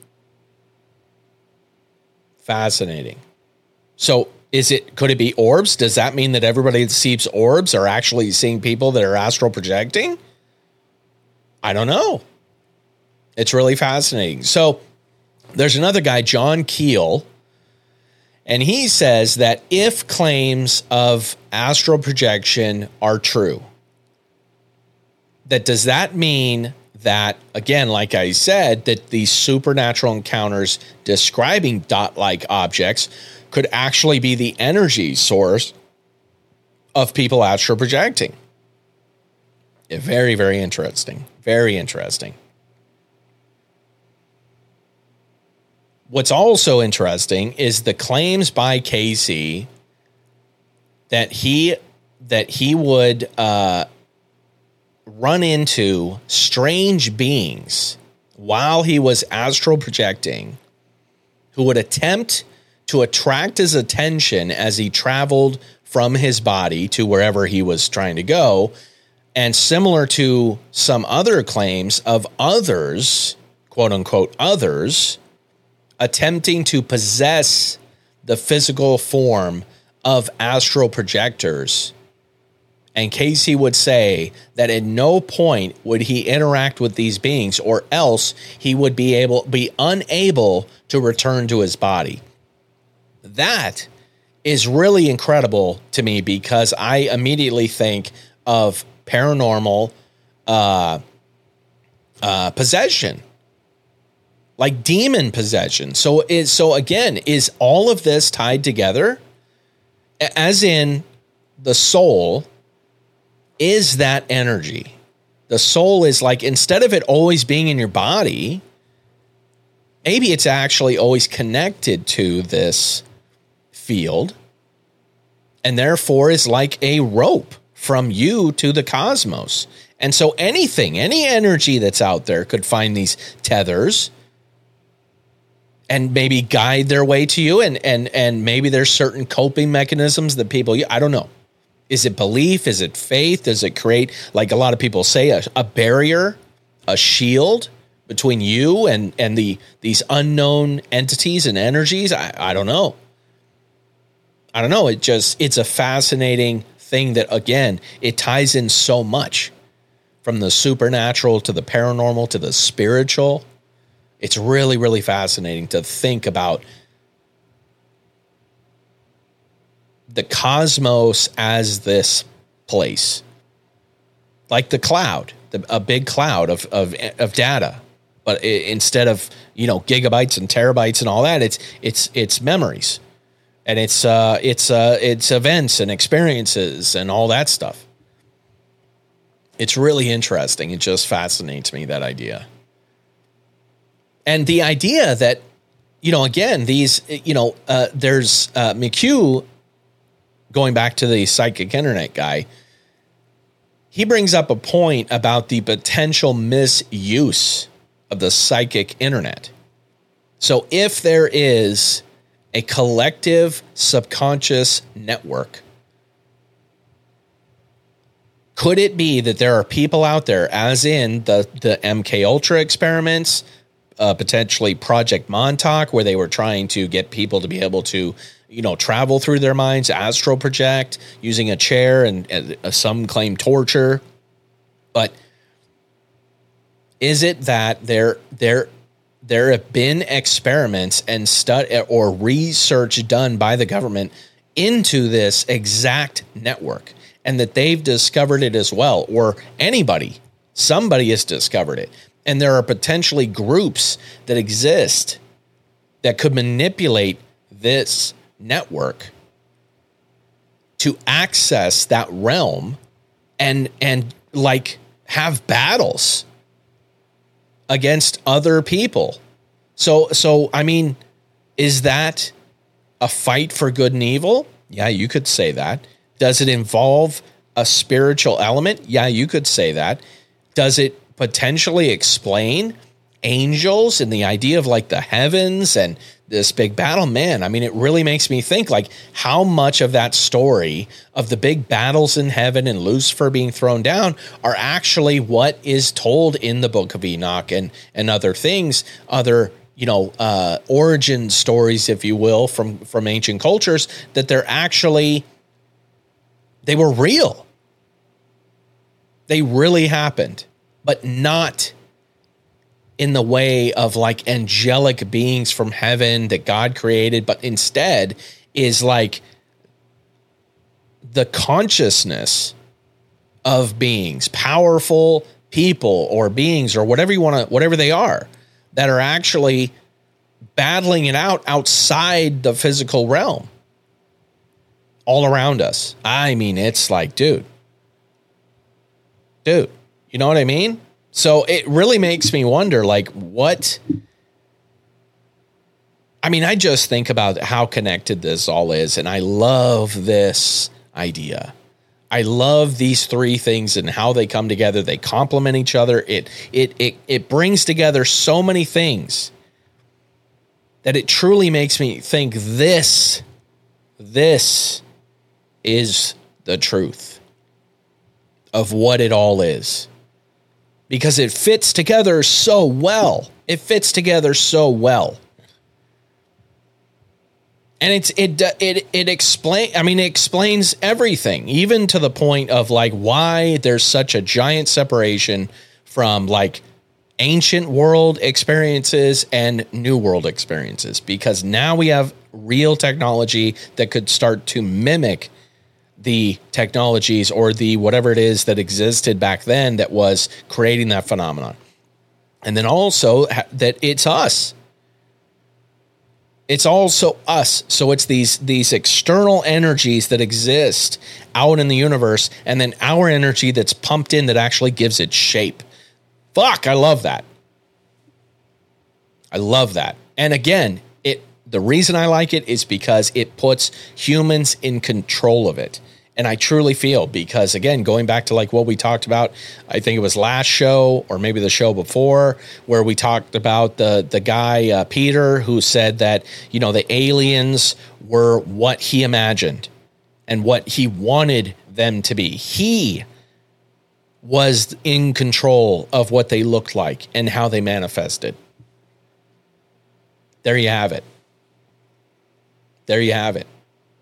Fascinating. So is it, could it be orbs? Does that mean that everybody that sees orbs are actually seeing people that are astral projecting? I don't know. It's really fascinating. So there's another guy, John Keel, and he says that if claims of astral projection are true, that does that mean that, again, like I said, that these supernatural encounters describing dot-like objects could actually be the energy source of people astral projecting? Yeah, very, very interesting. Very interesting. What's also interesting is the claims by Casey that he that he would uh, run into strange beings while he was astral projecting who would attempt to attract his attention as he traveled from his body to wherever he was trying to go. And similar to some other claims of others, quote unquote, others, attempting to possess the physical form of astral projectors. And Casey would say that at no point would he interact with these beings, or else he would be able be unable to return to his body. That is really incredible to me, because I immediately think of paranormal uh, uh, possession, like demon possession. So is so again, is all of this tied together? As in, the soul is that energy. The soul is like, instead of it always being in your body, maybe it's actually always connected to this field and therefore is like a rope from you to the cosmos. And so anything, any energy that's out there could find these tethers and maybe guide their way to you. And, and, and maybe there's certain coping mechanisms that people, I don't know. Is it belief? Is it faith? Does it create, like a lot of people say, a, a barrier, a shield between you and, and the these unknown entities and energies? I, I don't know. I don't know. It just, it's a fascinating thing that, again, it ties in so much from the supernatural to the paranormal to the spiritual. It's really, really fascinating to think about the cosmos as this place, like the cloud, the, a big cloud of, of, of data. But it, instead of, you know, gigabytes and terabytes and all that, it's, it's, it's memories and it's, uh, it's, uh, it's events and experiences and all that stuff. It's really interesting. It just fascinates me, that idea. And the idea that, you know, again, these, you know, uh, there's uh, McHugh, going back to the psychic internet guy, he brings up a point about the potential misuse of the psychic internet. So if there is a collective subconscious network, could it be that there are people out there, as in the, the M K Ultra experiments, uh, potentially Project Montauk, where they were trying to get people to be able to, you know, travel through their minds, astral project using a chair, and, and uh, some claim torture. But is it that there there there have been experiments and study or research done by the government into this exact network, and that they've discovered it as well, or anybody, somebody has discovered it, and there are potentially groups that exist that could manipulate this network to access that realm and and like have battles against other people. So so I mean, is that a fight for good and evil? Yeah, you could say that. Does it involve a spiritual element? Yeah, you could say that. Does it potentially explain angels and the idea of like the heavens and this big battle? Man, I mean, it really makes me think, like, how much of that story of the big battles in heaven and Lucifer being thrown down are actually what is told in the Book of Enoch and, and other things, other, you know, uh, origin stories, if you will, from, from ancient cultures, that they're actually, they were real. They really happened, but not in the way of like angelic beings from heaven that God created, but instead is like the consciousness of beings, powerful people or beings or whatever you want to, whatever they are, that are actually battling it out outside the physical realm all around us. I mean, it's like, dude, dude, you know what I mean? So it really makes me wonder, like, what, I mean, I just think about how connected this all is. And I love this idea. I love these three things and how they come together. They complement each other. It, it, it, it brings together so many things that it truly makes me think this, this is the truth of what it all is. Because it fits together so well. It fits together so well. And it's it it it explain I mean it explains everything, even to the point of like why there's such a giant separation from like ancient world experiences and new world experiences, because now we have real technology that could start to mimic the technologies or the whatever it is that existed back then that was creating that phenomenon. And then also that it's us. It's also us. So it's these these external energies that exist out in the universe, and then our energy that's pumped in that actually gives it shape. Fuck, I love that. I love that. And again, it the reason I like it is because it puts humans in control of it. And I truly feel, because again, going back to like what we talked about, I think it was last show or maybe the show before, where we talked about the the guy, uh, Peter, who said that, you know, the aliens were what he imagined and what he wanted them to be. He was in control of what they looked like and how they manifested. There you have it. There you have it.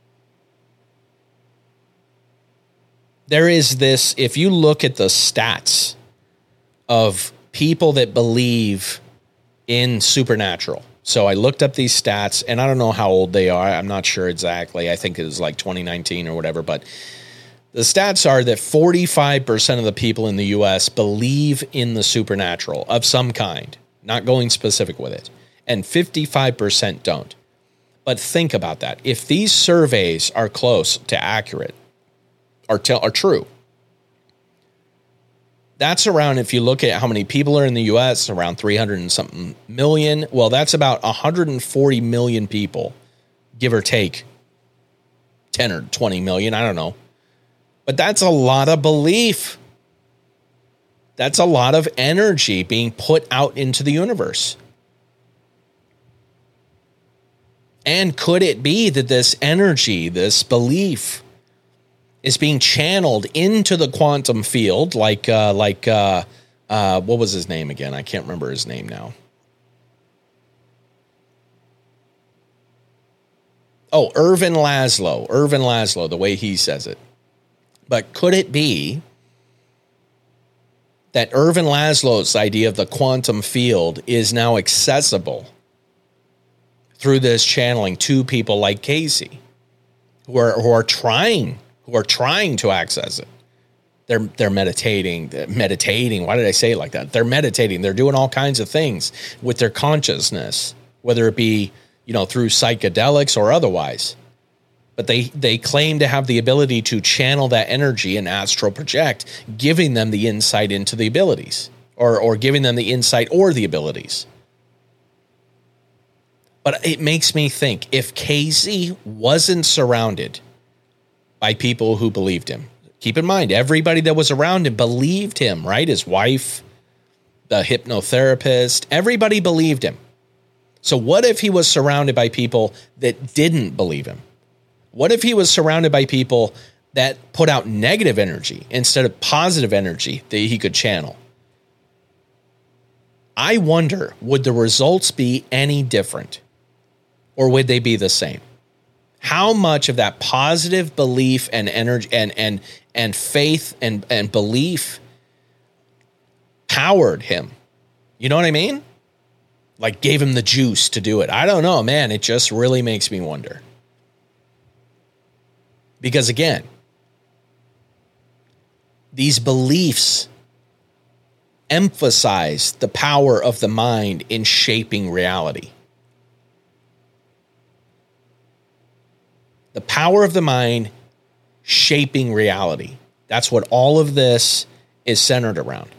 There is this, if you look at the stats of people that believe in supernatural. So I looked up these stats, and I don't know how old they are. I'm not sure exactly. I think it was like twenty nineteen or whatever. But the stats are that forty-five percent of the people in the U S believe in the supernatural of some kind, not going specific with it. And fifty-five percent don't. But think about that. If these surveys are close to accurate, Are, tell, are true. That's around, if you look at how many people are in the U S, around three hundred and something million. Well, that's about one hundred forty million people, give or take ten or twenty million. I don't know. But that's a lot of belief. That's a lot of energy being put out into the universe. And could it be that this energy, this belief, is being channeled into the quantum field, like uh, like uh, uh, what was his name again? I can't remember his name now. Oh, Irvin Laszlo. Irvin Laszlo, the way he says it. But could it be that Irvin Laszlo's idea of the quantum field is now accessible through this channeling to people like Casey, who are who are trying who are trying to access it? They're they're meditating, meditating. Why did I say it like that? They're meditating. They're doing all kinds of things with their consciousness, whether it be, you know, through psychedelics or otherwise. But they they claim to have the ability to channel that energy and astral project, giving them the insight into the abilities, or or giving them the insight or the abilities. But it makes me think, if Casey wasn't surrounded by people who believed him, keep in mind, everybody that was around him believed him, right? His wife, the hypnotherapist, everybody believed him. So what if he was surrounded by people that didn't believe him? What if he was surrounded by people that put out negative energy instead of positive energy that he could channel? I wonder, would the results be any different? Or would they be the same? How much of that positive belief and energy and and and faith and, and belief powered him? You know what I mean? Like gave him the juice to do it. I don't know, man. It just really makes me wonder. Because again, these beliefs emphasize the power of the mind in shaping reality. The power of the mind shaping reality. That's what all of this is centered around.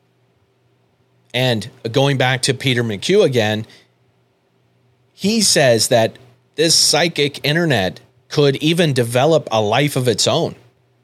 And going back to Peter McHugh again, he says that this psychic internet could even develop a life of its own.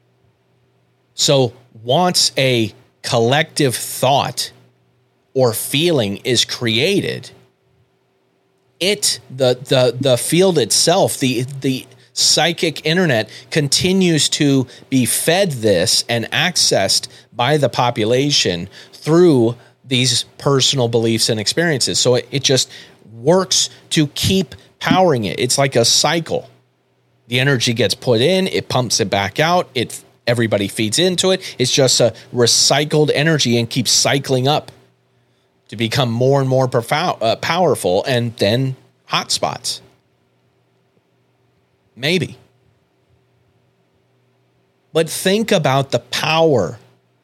So once a collective thought or feeling is created, it, the the the field itself, the the psychic internet continues to be fed this and accessed by the population through these personal beliefs and experiences. So it, it just works to keep powering it. It's like a cycle. The energy gets put in, it pumps it back out, it everybody feeds into it. It's just a recycled energy and keeps cycling up to become more and more profound, uh, powerful, and then hotspots. Maybe. But think about the power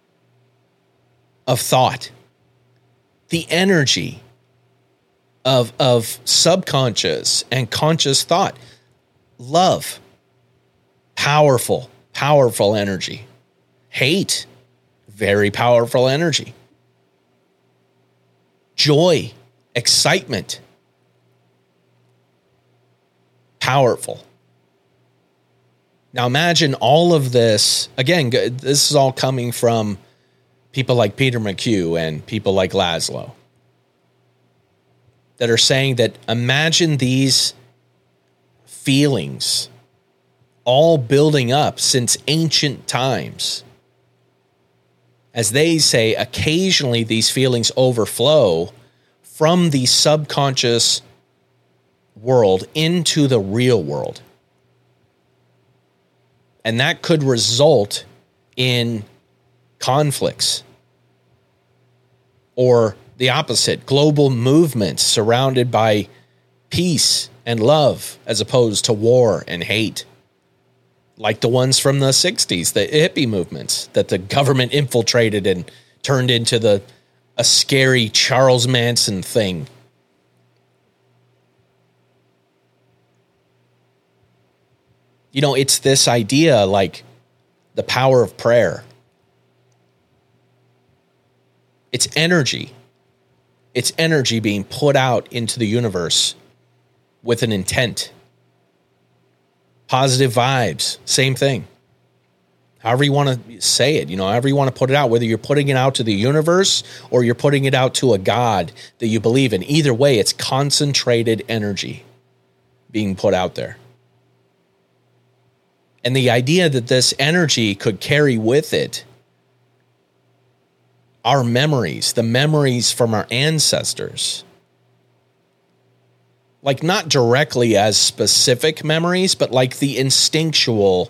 of thought, the energy of, of subconscious and conscious thought. Love, powerful, powerful energy. Hate, very powerful energy. Joy, excitement. Powerful. Now imagine all of this. Again, this is all coming from people like Peter McHugh and people like Laszlo that are saying that imagine these feelings all building up since ancient times. As they say, occasionally these feelings overflow from the subconscious world into the real world. And that could result in conflicts or the opposite, global movements surrounded by peace and love as opposed to war and hate. Like the ones from the sixties, the hippie movements that the government infiltrated and turned into the a scary Charles Manson thing. You know, it's this idea like the power of prayer. It's energy. It's energy being put out into the universe with an intent. Positive vibes, same thing. However you want to say it, you know, however you want to put it out, whether you're putting it out to the universe or you're putting it out to a God that you believe in. Either way, it's concentrated energy being put out there. And the idea that this energy could carry with it our memories, the memories from our ancestors. Like not directly as specific memories, but like the instinctual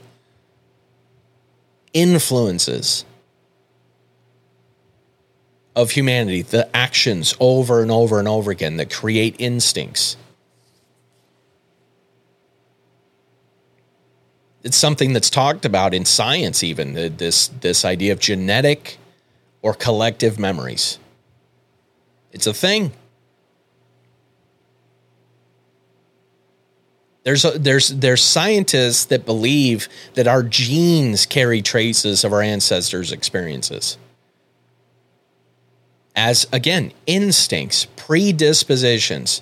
influences of humanity, the actions over and over and over again that create instincts. It's something that's talked about in science even, this, this idea of genetic or collective memories. It's a thing. There's a, there's there's scientists that believe that our genes carry traces of our ancestors' experiences. As, again, instincts, predispositions.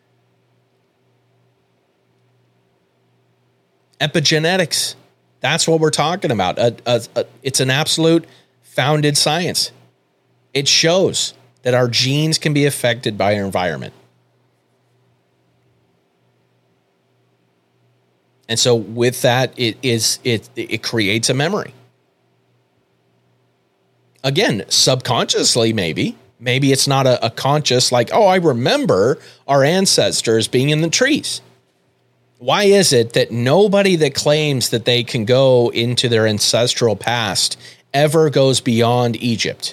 Epigenetics. That's what we're talking about. A, a, a, it's an absolute founded science. It shows that our genes can be affected by our environment. And so with that, it is it it creates a memory. Again, subconsciously, maybe. Maybe it's not a, a conscious, like, oh, I remember our ancestors being in the trees. Why is it that nobody that claims that they can go into their ancestral past ever goes beyond Egypt?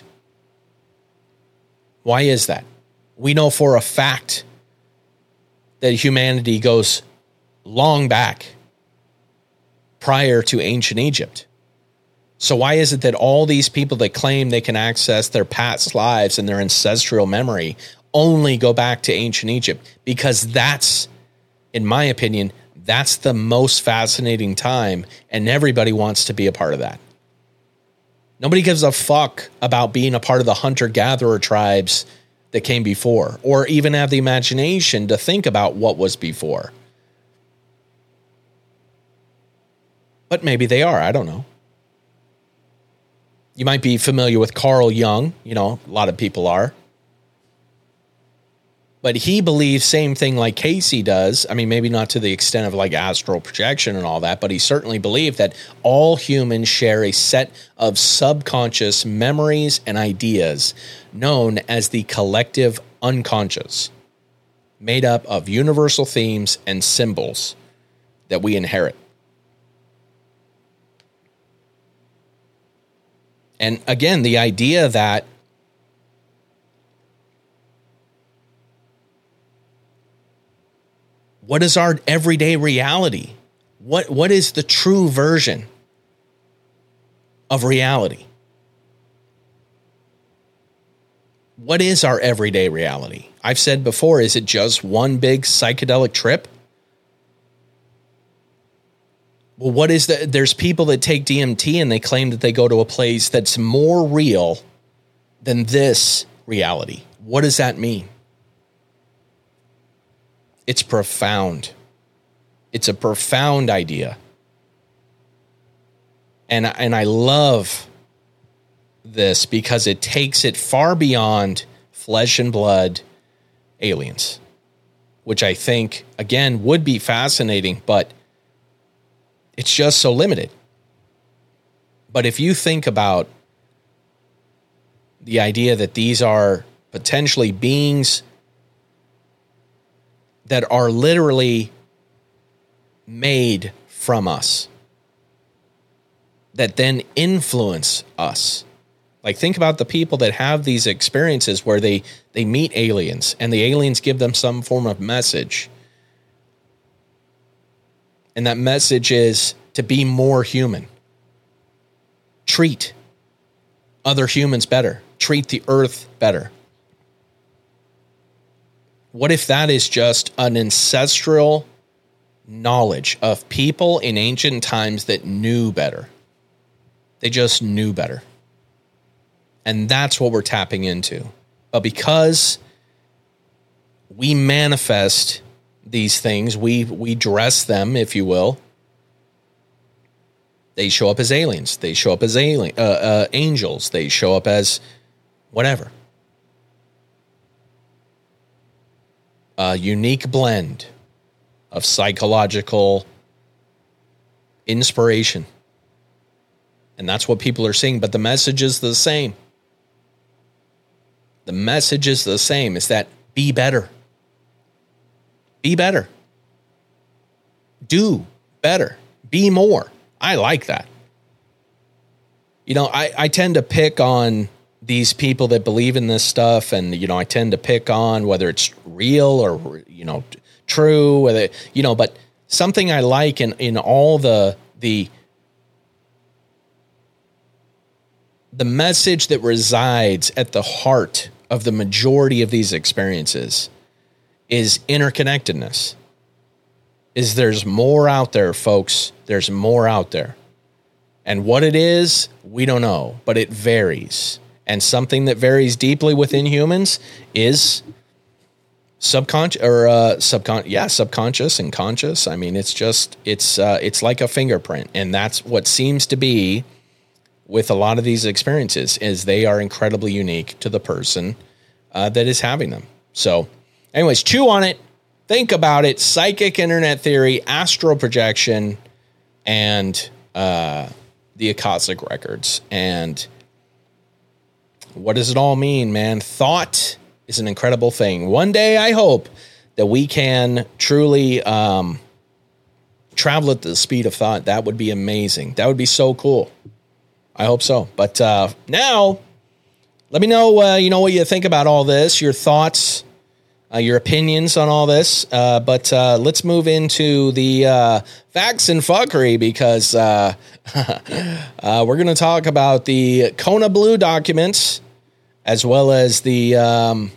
Why is that? We know for a fact that humanity goes long back prior to ancient Egypt. So why is it that all these people that claim they can access their past lives and their ancestral memory only go back to ancient Egypt? Because that's, in my opinion, that's the most fascinating time, and everybody wants to be a part of that. Nobody gives a fuck about being a part of the hunter-gatherer tribes that came before, or even have the imagination to think about what was before. But maybe they are. I don't know. You might be familiar with Carl Jung. You know, a lot of people are. But he believes same thing like Casey does. I mean, maybe not to the extent of like astral projection and all that, but he certainly believed that all humans share a set of subconscious memories and ideas known as the collective unconscious, made up of universal themes and symbols that we inherit. And again, the idea that what is our everyday reality? What what is the true version of reality? What is our everyday reality? I've said before, is it just one big psychedelic trip? Well, what is that? There's people that take D M T and they claim that they go to a place that's more real than this reality. What does that mean? It's profound. It's a profound idea. And, and I love this because it takes it far beyond flesh and blood aliens, which I think, again, would be fascinating, but it's just so limited. But if you think about the idea that these are potentially beings that are literally made from us, that then influence us. Like, think about the people that have these experiences where they, they meet aliens and the aliens give them some form of message. And that message is to be more human. Treat other humans better. Treat the earth better. What if that is just an ancestral knowledge of people in ancient times that knew better? They just knew better. And that's what we're tapping into. But because we manifest these things, we we dress them, if you will, they show up as aliens. They show up as alien, uh, uh, angels. They show up as whatever. A unique blend of psychological inspiration. And that's what people are seeing. But the message is the same. The message is the same. Is that be better. Be better. Do better. Be more. I like that. You know, I, I tend to pick on these people that believe in this stuff. And, you know, I tend to pick on whether it's real or, you know, true, whether, you know, but something I like in, in all the, the, the message that resides at the heart of the majority of these experiences is interconnectedness. Is there's more out there, folks. There's more out there. And what it is, we don't know, but it varies. And something that varies deeply within humans is subconscious or uh, subconscious. Yeah, subconscious and conscious. I mean, it's just, it's, uh, it's like a fingerprint. And that's what seems to be with a lot of these experiences, is they are incredibly unique to the person uh, that is having them. So anyways, chew on it. Think about it. Psychic internet theory, astral projection, and uh, the Akashic records. And what does it all mean, man? Thought is an incredible thing. One day, I hope that we can truly um, travel at the speed of thought. That would be amazing. That would be so cool. I hope so. But uh, now, let me know, uh, you know, what you think about all this, your thoughts, uh, your opinions on all this. Uh, but uh, let's move into the uh, facts and fuckery, because uh, uh, we're going to talk about the Kona Blue documents, as well as the um,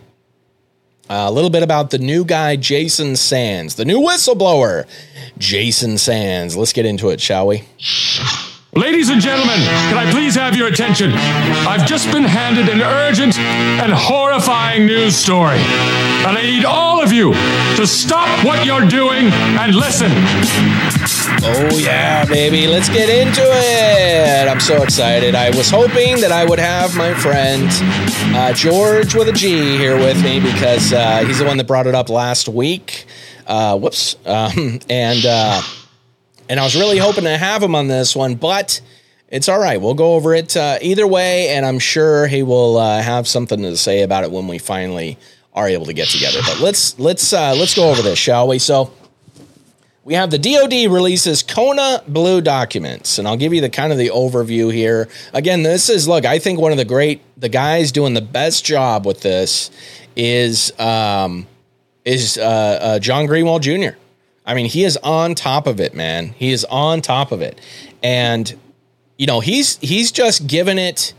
a little bit about the new guy, Jason Sands, the new whistleblower, Jason Sands. Let's get into it, shall we? Ladies and gentlemen, can I please have your attention? I've just been handed an urgent and horrifying news story. And I need all of you to stop what you're doing and listen. Oh, yeah, baby. Let's get into it. I'm so excited. I was hoping that I would have my friend uh, George with a G here with me, because uh, he's the one that brought it up last week. Uh, whoops. Um, and... Uh, And I was really hoping to have him on this one, but it's all right. We'll go over it uh, either way, and I'm sure he will uh, have something to say about it when we finally are able to get together. But let's let's uh, let's go over this, shall we? So we have the D O D releases Kona Blue documents, and I'll give you the kind of the overview here. Again, this is, look, I think one of the great, the guys doing the best job with this is um, is uh, uh, John Greenwald Junior I mean, he is on top of it, man. He is on top of it. And, you know, he's he's just giving it,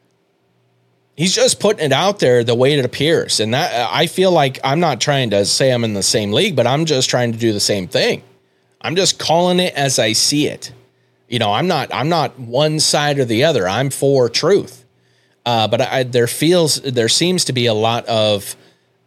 he's just putting it out there the way it appears. And that, I feel like I'm not trying to say I'm in the same league, but I'm just trying to do the same thing. I'm just calling it as I see it. You know, I'm not I'm not one side or the other. I'm for truth. Uh, but I, there feels there seems to be a lot of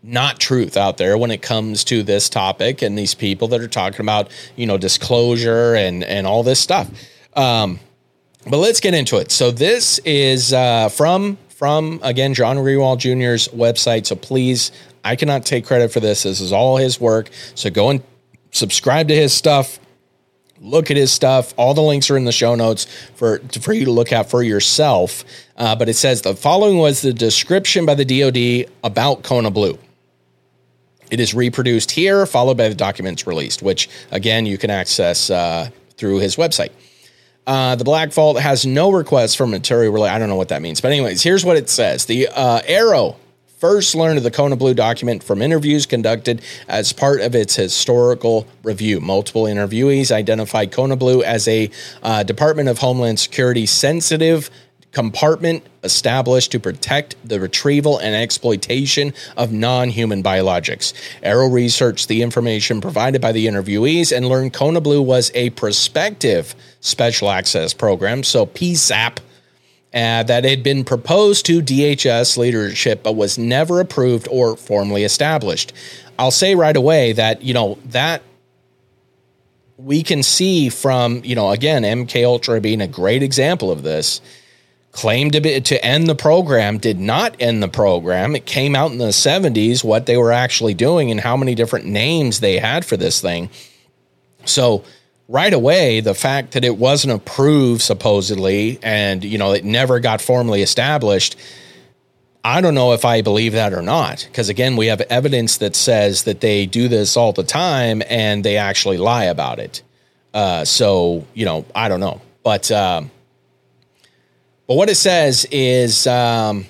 not truth out there when it comes to this topic and these people that are talking about, you know, disclosure and, and all this stuff. Um, but let's get into it. So this is uh, from, from, again, John Greenwald Junior's website. So please, I cannot take credit for this. This is all his work. So go and subscribe to his stuff. Look at his stuff. All the links are in the show notes for, for you to look at for yourself. Uh, but it says the following was the description by the D O D about Kona Blue. It is reproduced here, followed by the documents released, which, again, you can access uh, through his website. Uh, the Black Vault has no requests for material related. I don't know what that means. But anyways, here's what it says. The uh, Arrow first learned of the Kona Blue document from interviews conducted as part of its historical review. Multiple interviewees identified Kona Blue as a uh, Department of Homeland Security sensitive compartment established to protect the retrieval and exploitation of non-human biologics. Arrow researched the information provided by the interviewees and learned Kona Blue was a prospective special access program, so P SAP, uh, that had been proposed to D H S leadership but was never approved or formally established. I'll say right away that, you know, that we can see from, you know, again, M K Ultra being a great example of this, claimed to be, to end the program, did not end the program. It came out in the seventies what they were actually doing and how many different names they had for this thing. So right away, the fact that it wasn't approved supposedly and, you know, it never got formally established, I don't know if I believe that or not. Because again, we have evidence that says that they do this all the time and they actually lie about it. Uh, so, you know, I don't know. But, um, But what it says is, um,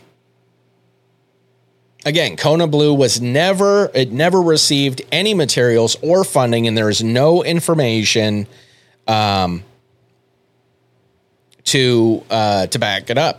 again, Kona Blue was never, it never received any materials or funding, and there is no information um, to uh, to back it up.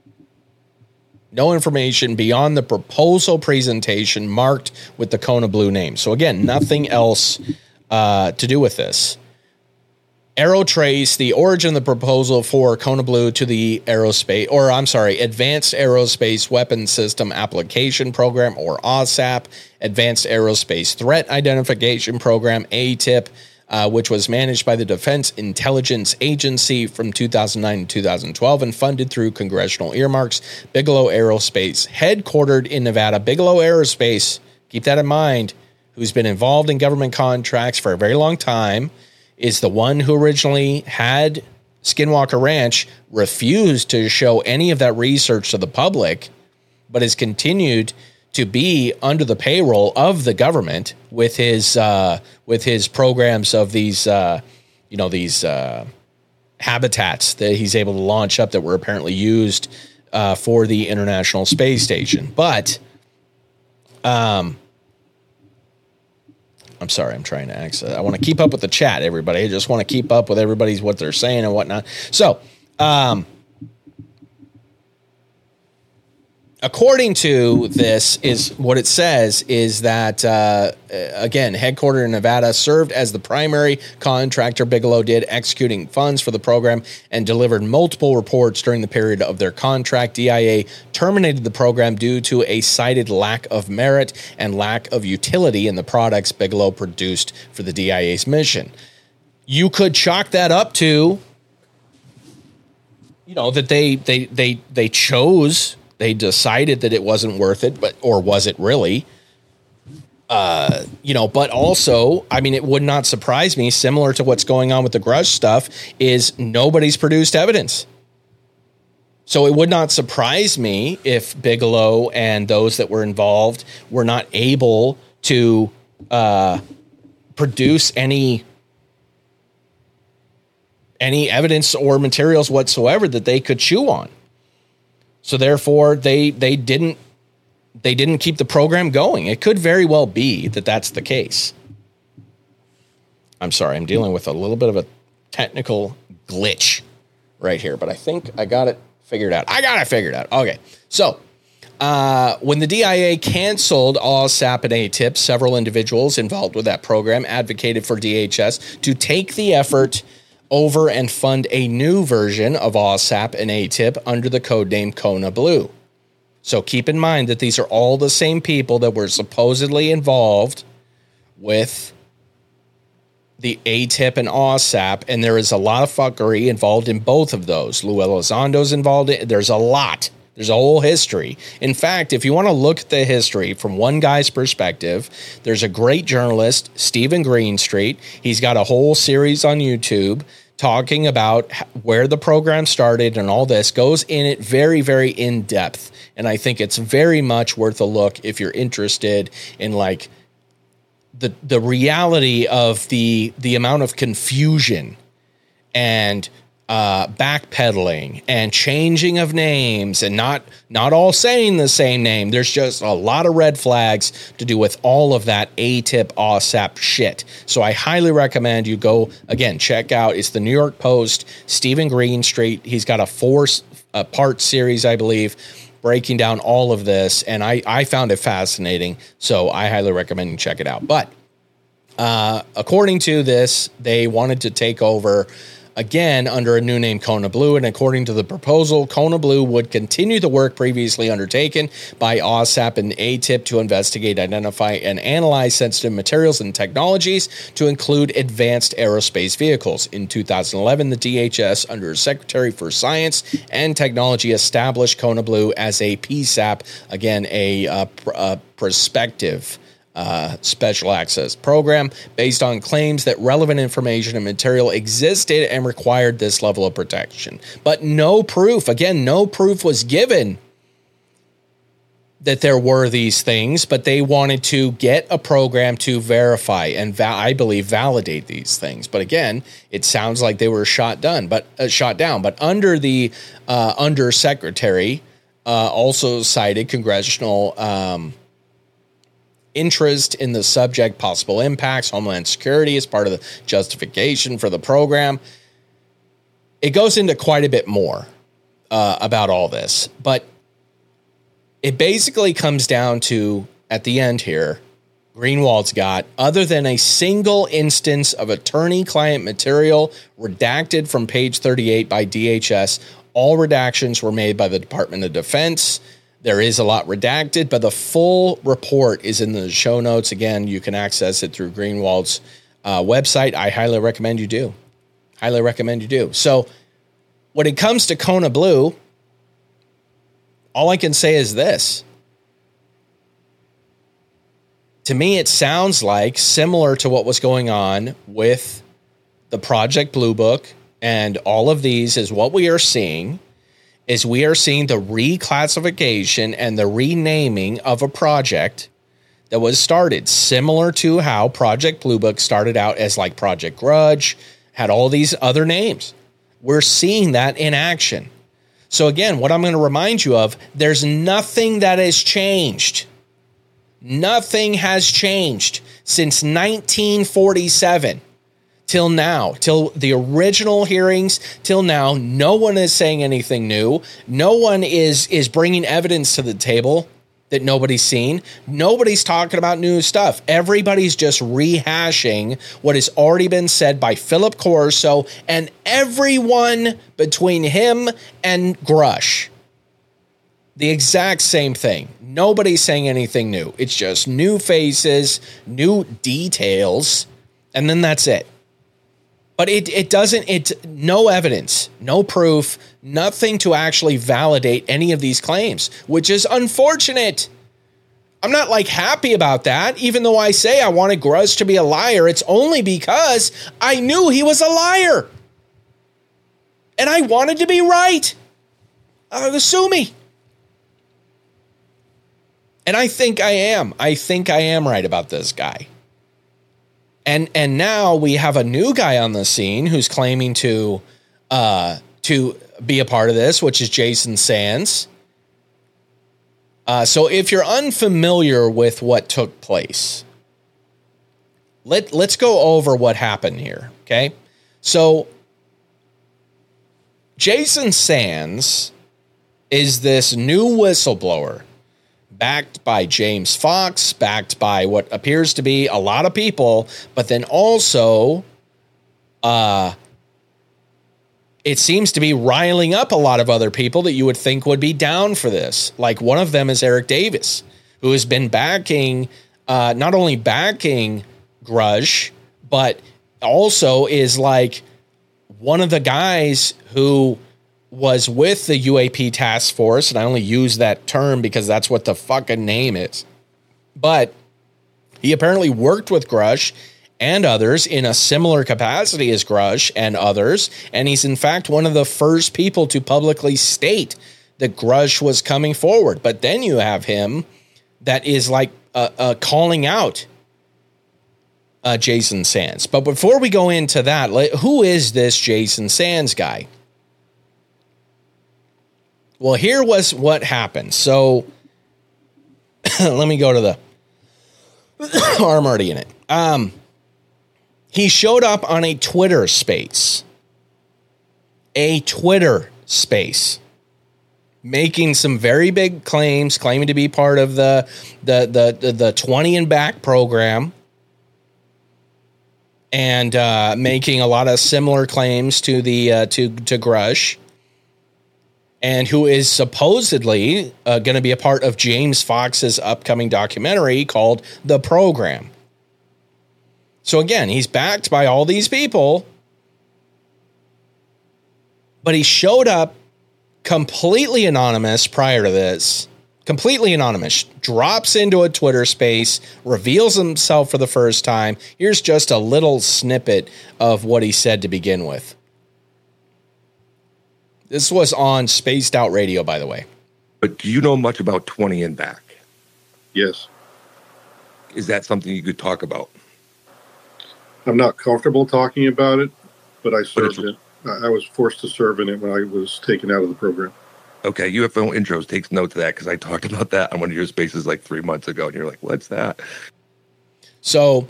No information beyond the proposal presentation marked with the Kona Blue name. So again, nothing else uh, to do with this. Arrow traced the origin of the proposal for Kona Blue to the aerospace, or I'm sorry, Advanced Aerospace Weapons System Application Program, or O S A P, Advanced Aerospace Threat Identification Program, A T I P, uh, which was managed by the Defense Intelligence Agency from two thousand nine to two thousand twelve and funded through congressional earmarks. Bigelow Aerospace, headquartered in Nevada. Bigelow Aerospace, keep that in mind, who's been involved in government contracts for a very long time, is the one who originally had Skinwalker Ranch, refused to show any of that research to the public, but has continued to be under the payroll of the government with his uh, with his programs of these uh, you know these uh, habitats that he's able to launch up that were apparently used uh, for the International Space Station. But um. I'm sorry, I'm trying to access. I want to keep up with the chat, everybody. I just want to keep up with everybody's what they're saying and whatnot. So, um, according to this, is what it says is that, uh, again, headquartered in Nevada, served as the primary contractor Bigelow did, executing funds for the program and delivered multiple reports during the period of their contract. D I A terminated the program due to a cited lack of merit and lack of utility in the products Bigelow produced for the D I A's mission. You could chalk that up to, you know, that they they they they chose. They decided that it wasn't worth it, but or was it really? Uh, you know, but also, I mean, it would not surprise me, similar to what's going on with the Grush stuff, is nobody's produced evidence. So it would not surprise me if Bigelow and those that were involved were not able to uh, produce any any evidence or materials whatsoever that they could chew on. So therefore, they they didn't they didn't keep the program going. It could very well be that that's the case. I'm sorry, I'm dealing with a little bit of a technical glitch right here, but I think I got it figured out. I got it figured out. Okay, so uh, when the D I A canceled O S A P and A T I P, several individuals involved with that program advocated for D H S to take the effort over and fund a new version of O S A P and A T I P under the codename Kona Blue. So keep in mind that these are all the same people that were supposedly involved with the A T I P and OSAP, and there is a lot of fuckery involved in both of those. Lou Elizondo's involved in, there's a lot. There's a whole history. In fact, if you want to look at the history from one guy's perspective, there's a great journalist, Stephen Greenstreet. He's got a whole series on YouTube talking about where the program started and all this, goes in it very, very in depth. And I think it's very much worth a look if you're interested in like the the reality of the the amount of confusion and uh, backpedaling and changing of names and not not all saying the same name. There's just a lot of red flags to do with all of that A T I P, OSAP shit. So I highly recommend you go, again, check out. It's the New York Post, Stephen Greenstreet. He's got a four uh, part series, I believe, breaking down all of this. And I, I found it fascinating. So I highly recommend you check it out. But uh, according to this, they wanted to take over again under a new name, Kona Blue, and according to the proposal, Kona Blue would continue the work previously undertaken by OSAP and A T I P to investigate, identify, and analyze sensitive materials and technologies to include advanced aerospace vehicles. In two thousand eleven, the D H S, under Secretary for Science and Technology, established Kona Blue as a P SAP, again, a, uh, pr- uh, prospective Uh, special access program based on claims that relevant information and material existed and required this level of protection. But no proof, again, no proof was given that there were these things, but they wanted to get a program to verify and va- I believe validate these things. But again, it sounds like they were shot done, but uh, shot down. But under the uh, undersecretary uh, also cited congressional um, interest in the subject, possible impacts, Homeland Security as part of the justification for the program. It goes into quite a bit more uh, about all this, but it basically comes down to, at the end here, Greenwald's got, other than a single instance of attorney-client material redacted from page thirty-eight by D H S, all redactions were made by the Department of Defense. There is a lot redacted, but the full report is in the show notes. Again, you can access it through Greenwald's uh, website. I highly recommend you do. Highly recommend you do. So when it comes to Kona Blue, all I can say is this. To me, it sounds like similar to what was going on with the Project Blue Book, and all of these is what we are seeing. Is we are seeing the reclassification and the renaming of a project that was started, similar to how Project Blue Book started out as like Project Grudge, had all these other names. We're seeing that in action. So again, what I'm going to remind you of, there's nothing that has changed. Nothing has changed since nineteen forty-seven. Till now, till the original hearings, till now, no one is saying anything new. No one is is bringing evidence to the table that nobody's seen. Nobody's talking about new stuff. Everybody's just rehashing what has already been said by Philip Corso and everyone between him and Grush. The exact same thing. Nobody's saying anything new. It's just new faces, new details, and then that's it. But it it doesn't, it's no evidence, no proof, nothing to actually validate any of these claims, which is unfortunate. I'm not like happy about that, even though I say I wanted Grush to be a liar. It's only because I knew he was a liar. And I wanted to be right. Uh, sue me. And I think I am. I think I am right about this guy. And and now we have a new guy on the scene who's claiming to uh, to be a part of this, which is Jason Sands. Uh, so if you're unfamiliar with what took place, let, let's go over what happened here, okay? So Jason Sands is this new whistleblower, backed by James Fox, backed by what appears to be a lot of people, but then also uh, it seems to be riling up a lot of other people that you would think would be down for this. Like one of them is Eric Davis, who has been backing, uh, not only backing Grush, but also is like one of the guys who was with the U A P task force. And I only use that term because that's what the fucking name is. But he apparently worked with Grush and others in a similar capacity as Grush and others. And he's in fact one of the first people to publicly state that Grush was coming forward. But then you have him that is like uh, uh, calling out uh, Jason Sands. But before we go into that, who is this Jason Sands guy? Well, here was what happened. So let me go to the, I'm already in it. Um, he showed up on a Twitter space, a Twitter space, making some very big claims, claiming to be part of the, the, the, the, the twenty and back program, and uh, making a lot of similar claims to the, uh, to, to Grush, and who is supposedly uh, going to be a part of James Fox's upcoming documentary called The Program. So again, he's backed by all these people, but he showed up completely anonymous prior to this, completely anonymous, drops into a Twitter space, reveals himself for the first time. Here's just a little snippet of what he said to begin with. This was on Spaced Out Radio, by the way. But do you know much about twenty and back? Yes. Is that something you could talk about? I'm not comfortable talking about it, but I served but it. I was forced to serve in it when I was taken out of the program. Okay, U F O Intros takes note of that because I talked about that on one of your spaces like three months ago, and you're like, what's that? So,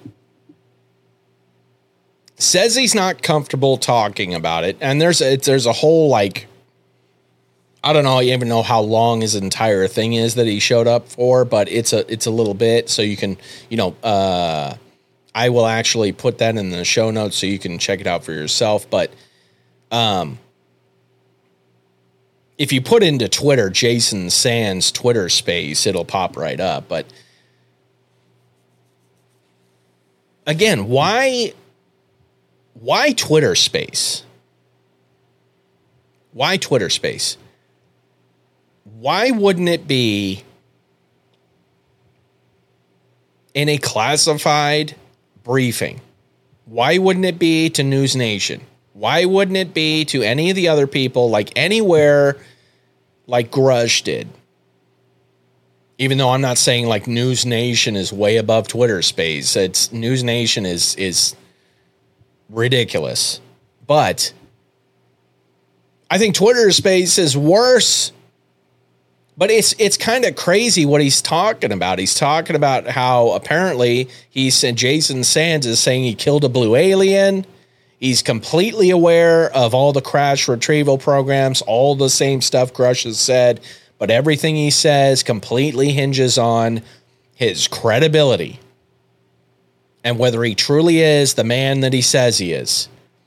says he's not comfortable talking about it, and there's a, there's a whole, like, I don't know, I even know how long his entire thing is that he showed up for, but it's a it's a little bit, so you can, you know, uh, I will actually put that in the show notes so you can check it out for yourself, but um, if you put into Twitter, Jason Sands Twitter space, it'll pop right up, but again, why, why Twitter space? Why Twitter space? Why wouldn't it be in a classified briefing? Why wouldn't it be to News Nation? Why wouldn't it be to any of the other people, like anywhere like Grush did? Even though I'm not saying like News Nation is way above Twitter space. It's News Nation is is ridiculous. But I think Twitter space is worse. But it's it's kind of crazy what he's talking about. He's talking about how apparently he said Jason Sands is saying he killed a blue alien. He's completely aware of all the crash retrieval programs, all the same stuff Grush has said, but everything he says completely hinges on his credibility and whether he truly is the man that he says he is.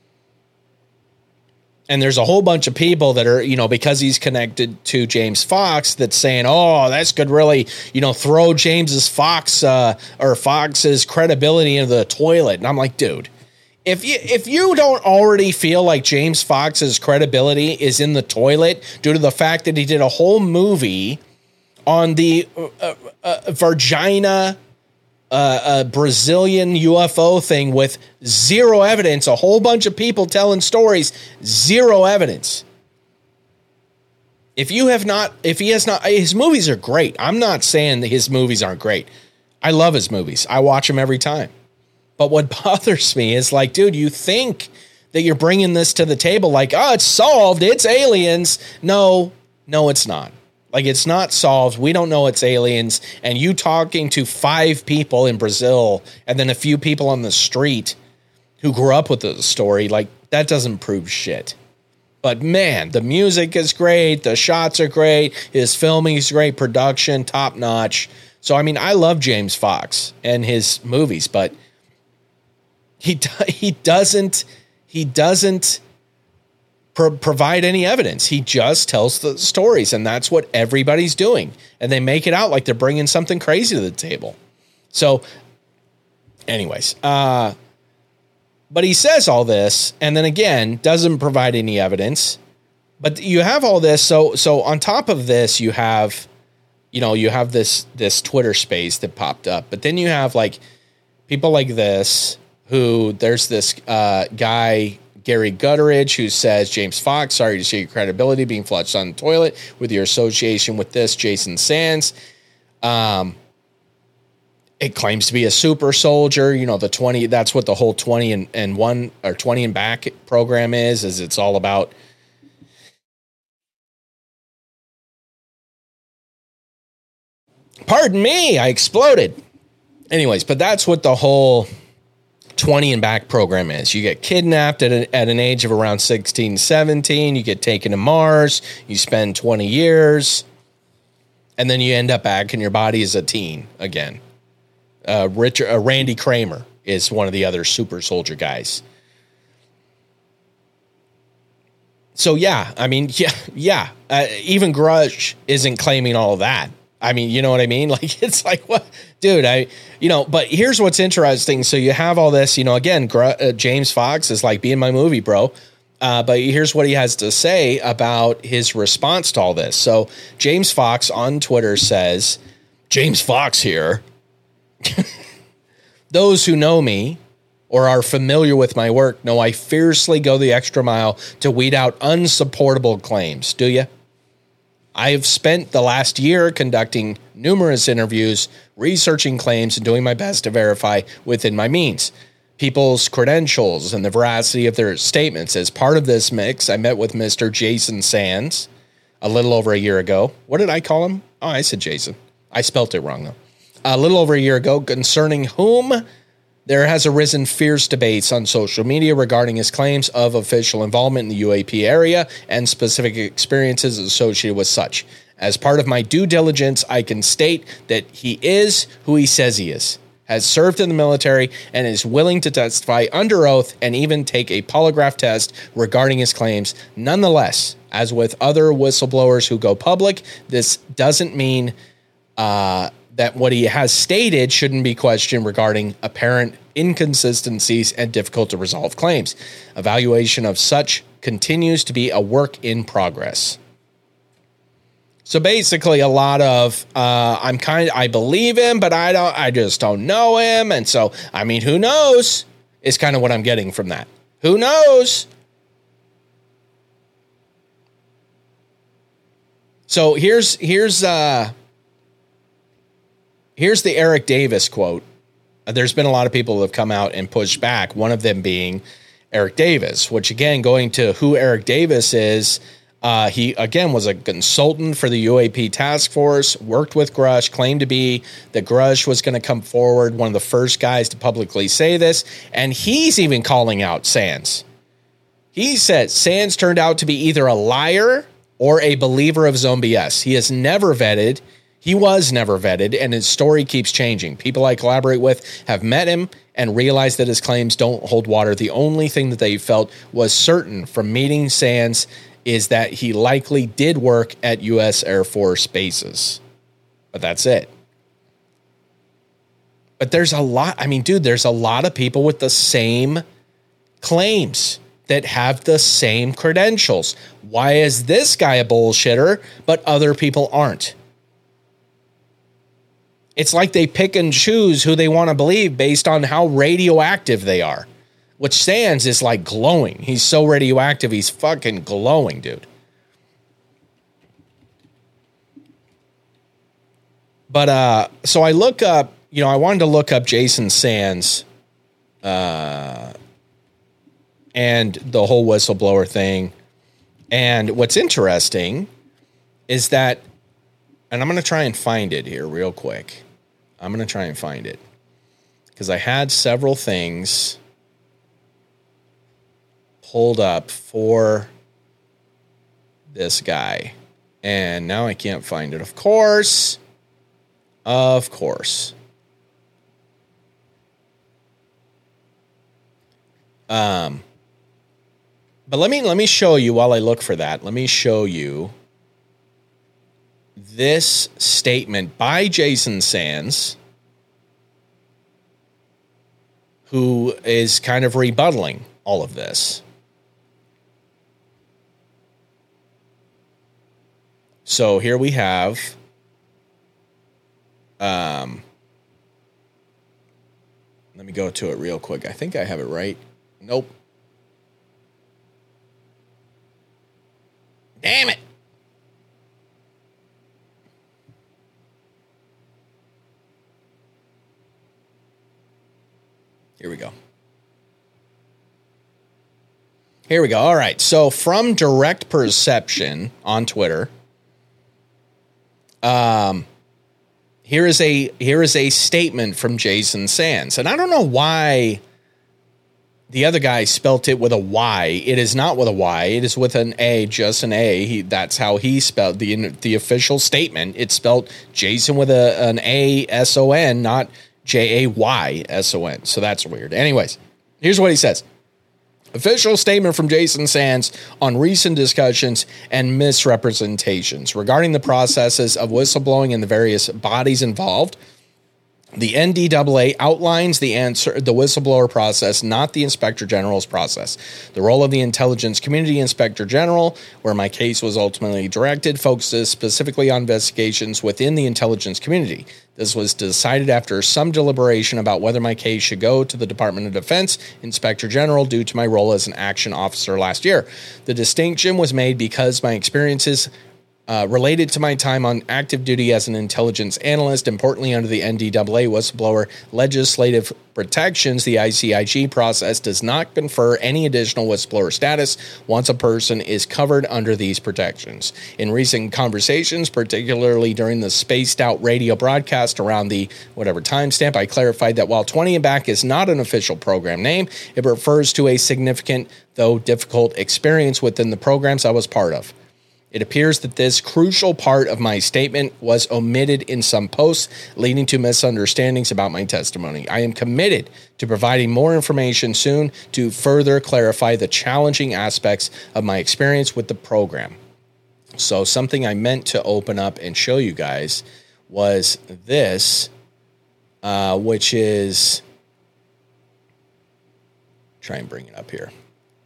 And there's a whole bunch of people that are, you know, because he's connected to James Fox, that's saying, oh, this could really, you know, throw James's Fox uh, or Fox's credibility into the toilet. And I'm like, dude, if you if you don't already feel like James Fox's credibility is in the toilet due to the fact that he did a whole movie on the uh, uh, Virginia Uh, a Brazilian U F O thing with zero evidence, a whole bunch of people telling stories, zero evidence. If you have not, if he has not, his movies are great. I'm not saying that his movies aren't great. I love his movies. I watch them every time. But what bothers me is like, dude, you think that you're bringing this to the table like, oh, it's solved. It's aliens. No, no, it's not. Like, it's not solved. We don't know it's aliens. And you talking to five people in Brazil and then a few people on the street who grew up with the story, like, that doesn't prove shit. But, man, the music is great. The shots are great. His filming is great. Production, top notch. So, I mean, I love James Fox and his movies, but he he doesn't he doesn't pro- provide any evidence. He just tells the stories, and that's what everybody's doing. And they make it out like they're bringing something crazy to the table. So, anyways, uh, but he says all this, and then again, doesn't provide any evidence. But you have all this. So, so on top of this, you have, you know, you have this, this Twitter space that popped up, but then you have like people like this, who there's this uh, guy, Gary Gutteridge, who says, James Fox, sorry to see your credibility being flushed on the toilet with your association with this Jason Sands. Um, it claims to be a super soldier. You know, the twenty, that's what the whole twenty and, and one or twenty and back program is, is it's all about, pardon me, I exploded. Anyways, but that's what the whole twenty and back program is. You get kidnapped at, a, at an age of around sixteen, seventeen. You get taken to Mars. You spend twenty years. And then you end up back in your body as a teen again. Uh, Richard, uh, Randy Kramer is one of the other super soldier guys. So, yeah, I mean, yeah, yeah. Uh, even Grudge isn't claiming all of that. I mean, you know what I mean? Like, it's like, what, dude, I, you know, but here's what's interesting. So you have all this, you know, again, Gr- uh, James Fox is like, be in my movie, bro. Uh, but here's what he has to say about his response to all this. So James Fox on Twitter says, James Fox here. Those who know me or are familiar with my work know I fiercely go the extra mile to weed out unsupportable claims. Do you? I have spent the last year conducting numerous interviews, researching claims, and doing my best to verify within my means people's credentials and the veracity of their statements. As part of this mix, I met with Mister Jason Sands a little over a year ago. What did I call him? Oh, I said Jason. I spelt it wrong, though. A little over a year ago, concerning whom there has arisen fierce debates on social media regarding his claims of official involvement in the U A P area and specific experiences associated with such. As part of my due diligence, I can state that he is who he says he is, has served in the military, and is willing to testify under oath and even take a polygraph test regarding his claims. Nonetheless, as with other whistleblowers who go public, this doesn't mean uh, that what he has stated shouldn't be questioned regarding apparent inconsistencies and difficult to resolve claims. Evaluation of such continues to be a work in progress. So basically a lot of, uh, I'm kind of, I believe him, but I don't, I just don't know him. And so, I mean, who knows is kind of what I'm getting from that. Who knows? So here's, here's, uh, Here's the Eric Davis quote. There's been a lot of people who have come out and pushed back, one of them being Eric Davis, which, again, going to who Eric Davis is, uh, he, again, was a consultant for the U A P task force, worked with Grush, claimed to be that Grush was going to come forward, one of the first guys to publicly say this, and he's even calling out Sands. He said Sands turned out to be either a liar or a believer of his own B S. He has never vetted He was never vetted, and his story keeps changing. People I collaborate with have met him and realized that his claims don't hold water. The only thing that they felt was certain from meeting Sands is that he likely did work at U S Air Force bases. But that's it. But there's a lot. I mean, dude, there's a lot of people with the same claims that have the same credentials. Why is this guy a bullshitter, but other people aren't? It's like they pick and choose who they want to believe based on how radioactive they are. Which Sands is like glowing. He's so radioactive, he's fucking glowing, dude. But, uh, so I look up, you know, I wanted to look up Jason Sands, uh, and the whole whistleblower thing. And what's interesting is that, and I'm going to try and find it here real quick. I'm going to try and find it because I had several things pulled up for this guy, and now I can't find it. Of course, of course. Um, But let me let me show you while I look for that. Let me show you this statement by Jason Sands, who is kind of rebuttaling all of this. So here we have um let me go to it real quick. I think I have it right. Nope. Damn it. Here we go. Here we go. All right. So from Direct Perception on Twitter, um, here is a here is a statement from Jason Sands, and I don't know why the other guy spelt it with a Y. It is not with a Y. It is with an A, just an A. He, that's how he spelled the the official statement. It's spelled Jason with a an A S O N, not J A Y S O N. So that's weird. Anyways, here's what he says. Official statement from Jason Sands on recent discussions and misrepresentations regarding the processes of whistleblowing and the various bodies involved. The N D A A outlines the answer, the whistleblower process, not the Inspector General's process. The role of the Intelligence Community Inspector General, where my case was ultimately directed, focuses specifically on investigations within the intelligence community. This was decided after some deliberation about whether my case should go to the Department of Defense Inspector General due to my role as an action officer last year. The distinction was made because my experiences Uh, related to my time on active duty as an intelligence analyst. Importantly, under the N D A A whistleblower legislative protections, the I C I G process does not confer any additional whistleblower status once a person is covered under these protections. In recent conversations, particularly during the spaced out radio broadcast around the whatever timestamp, I clarified that while twenty and back is not an official program name, it refers to a significant, though difficult, experience within the programs I was part of. It appears that this crucial part of my statement was omitted in some posts, leading to misunderstandings about my testimony. I am committed to providing more information soon to further clarify the challenging aspects of my experience with the program. So something I meant to open up and show you guys was this, uh, which is, try and bring it up here.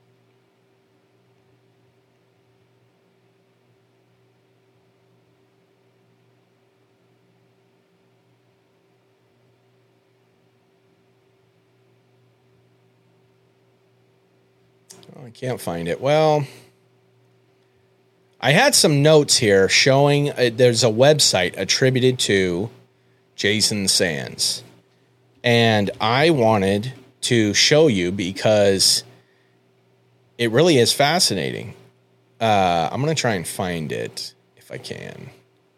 I can't find it. Well, I had some notes here showing uh, there's a website attributed to Jason Sands. And I wanted to show you because it really is fascinating. Uh, I'm going to try and find it if I can.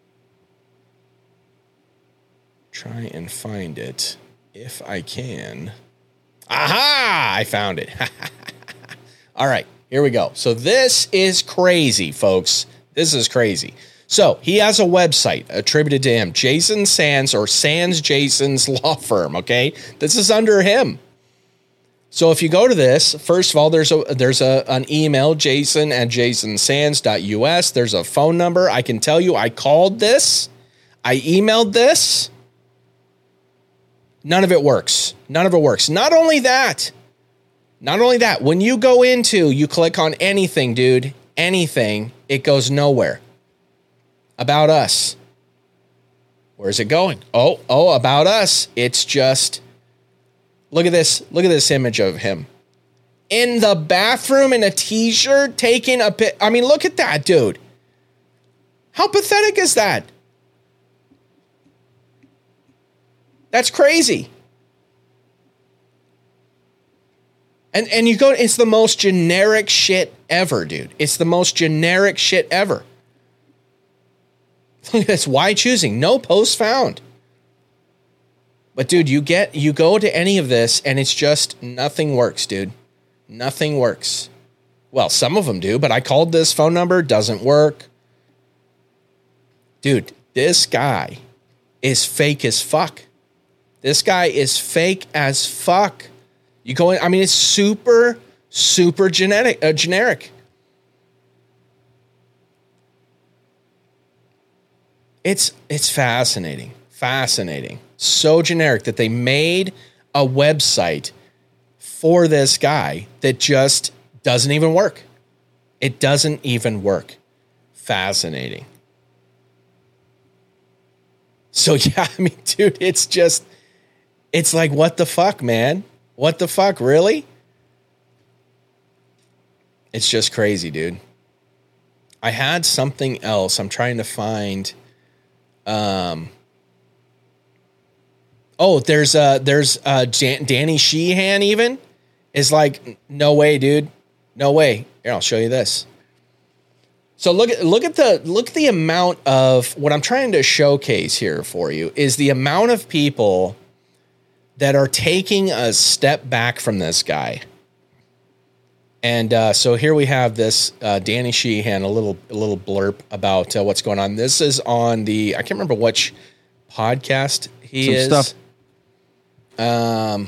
Try and find it if I can. Aha! I found it. All right, here we go. So this is crazy, folks. This is crazy. So he has a website attributed to him, Jason Sands or Sands Jason's law firm, okay? This is under him. So if you go to this, first of all, there's a there's a an email, jason at jason sands dot u s. There's a phone number. I can tell you I called this. I emailed this. None of it works. None of it works. Not only that, Not only that, when you go into, you click on anything, dude, anything, it goes nowhere. About us. Where's it going? Oh, oh, about us. It's just, look at this. Look at this image of him. In the bathroom in a t-shirt, taking a pic. I mean, look at that, dude. How pathetic is that? That's crazy. And and you go, it's the most generic shit ever, dude. It's the most generic shit ever. Look at this. Why choosing? No posts found. But dude, you get you go to any of this and it's just nothing works, dude. Nothing works. Well, some of them do, but I called this phone number, doesn't work. Dude, this guy is fake as fuck. This guy is fake as fuck. You go in, I mean, it's super, super genetic, uh, generic. It's it's fascinating, fascinating. So generic that they made a website for this guy that just doesn't even work. It doesn't even work. Fascinating. So yeah, I mean, dude, it's just, it's like, what the fuck, man? What the fuck, really? It's just crazy, dude. I had something else. I'm trying to find. Um. Oh, there's uh, there's uh, Jan- Danny Sheehan even is like, no way, dude, no way. Here, I'll show you this. So look at look at the look at the amount of what I'm trying to showcase here for you is the amount of people that are taking a step back from this guy. And uh, so here we have this uh, Danny Sheehan, a little a little blurb about uh, what's going on. This is on the, I can't remember which podcast he Some is. Stuff. Um.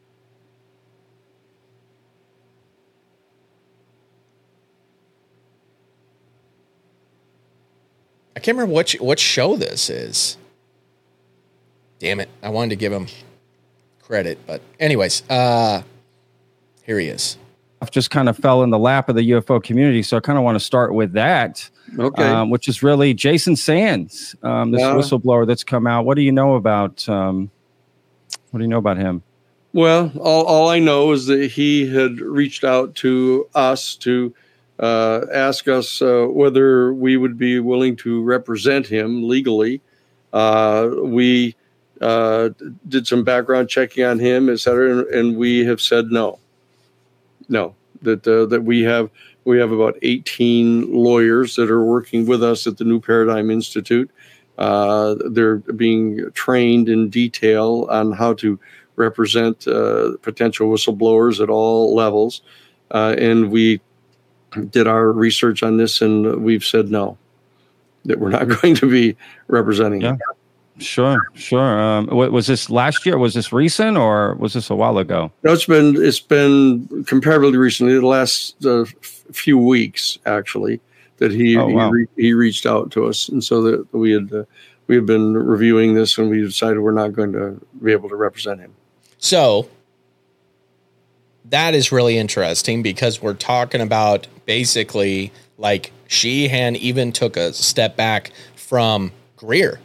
I can't remember what what show this is. Damn it. I wanted to give him credit. But anyways, uh, here he is. Just kind of fell in the lap of the U F O community. So I kind of want to start with that, okay. um, which is really Jason Sands, um, this Yeah. whistleblower that's come out. What do you know about, um, what do you know about him? Well, all, all I know is that he had reached out to us to uh, ask us uh, whether we would be willing to represent him legally. Uh, we uh, did some background checking on him, et cetera, and, and we have said no. No, that uh, that we have we have about eighteen lawyers that are working with us at the New Paradigm Institute. Uh, they're being trained in detail on how to represent uh, potential whistleblowers at all levels. Uh, and we did our research on this, and we've said no, that we're not going to be representing Yeah. him. Sure, sure. Um, wa- was this last year? Was this recent, or was this a while ago? No, it's been it's been comparatively recently, the last uh, f- few weeks actually, that he Oh, wow. he, re- he reached out to us, and so that we had uh, we had been reviewing this, and we decided we're not going to be able to represent him. So that is really interesting because we're talking about basically like Sheehan even took a step back from Greer.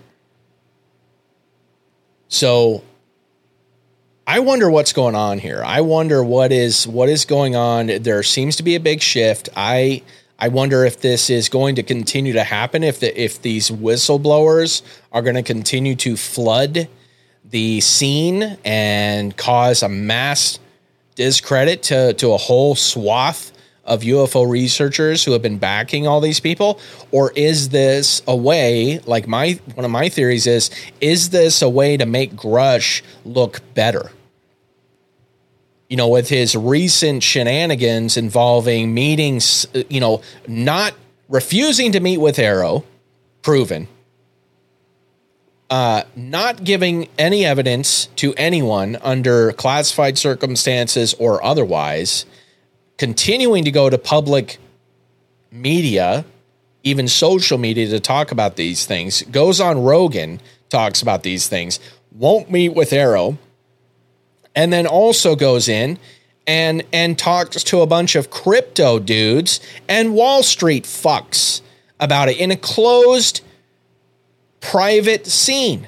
So I wonder what's going on here. I wonder what is what is going on. There seems to be a big shift. I I wonder if this is going to continue to happen, if the if these whistleblowers are going to continue to flood the scene and cause a mass discredit to, to a whole swath of U F O researchers who have been backing all these people? Or is this a way, like my one of my theories is, is this a way to make Grush look better? You know, with his recent shenanigans involving meetings, you know, not refusing to meet with Arrow, proven, uh, not giving any evidence to anyone under classified circumstances or otherwise, continuing to go to public media, even social media, to talk about these things, goes on Rogan, talks about these things, won't meet with Arrow, and then also goes in and and talks to a bunch of crypto dudes and Wall Street fucks about it in a closed, private scene.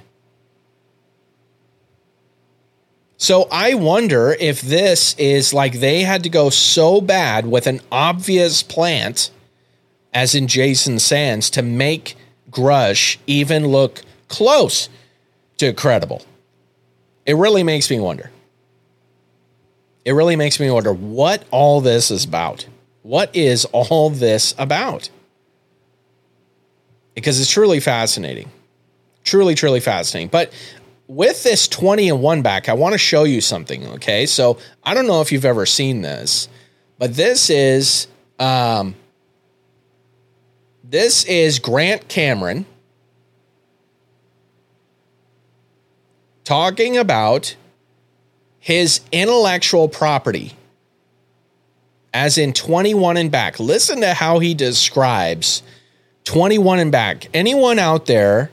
So I wonder if this is like they had to go so bad with an obvious plant, as in Jason Sands, to make Grush even look close to credible. It really makes me wonder. It really makes me wonder what all this is about. What is all this about? Because it's truly fascinating. Truly, truly fascinating. But with this twenty and one back, I want to show you something, okay? So I don't know if you've ever seen this, but this is um, this is Grant Cameron talking about his intellectual property as in twenty-one and back. Listen to how he describes twenty-one and back. Anyone out there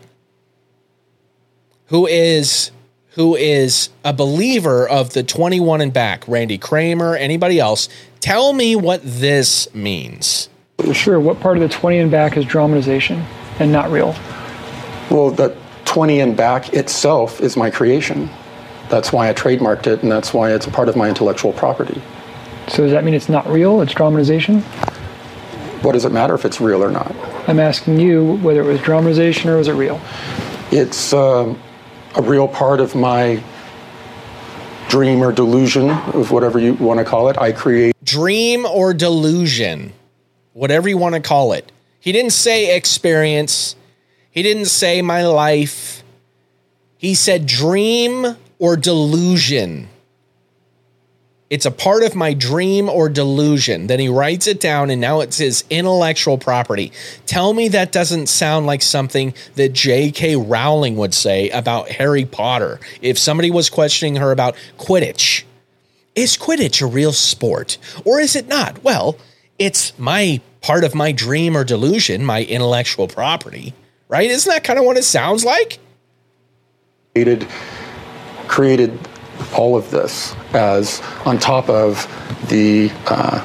who is who is a believer of the twenty-one and back, Randy Kramer, anybody else, tell me what this means. Sure. What part of the twenty and back is dramatization and not real? Well, the twenty and back itself is my creation. That's why I trademarked it, and that's why it's a part of my intellectual property. So does that mean it's not real? It's dramatization? What does it matter if it's real or not? I'm asking you whether it was dramatization or was it real? It's uh, a real part of my dream or delusion, of whatever you want to call it. I create dream or delusion, whatever you want to call it. He didn't say experience. He didn't say my life. He said dream or delusion. It's a part of my dream or delusion. Then he writes it down, and now it's his intellectual property. Tell me that doesn't sound like something that J K Rowling would say about Harry Potter. If somebody was questioning her about Quidditch, is Quidditch a real sport or is it not? Well, it's my part of my dream or delusion, my intellectual property, right? Isn't that kind of what it sounds like? Created, created all of this as on top of the uh,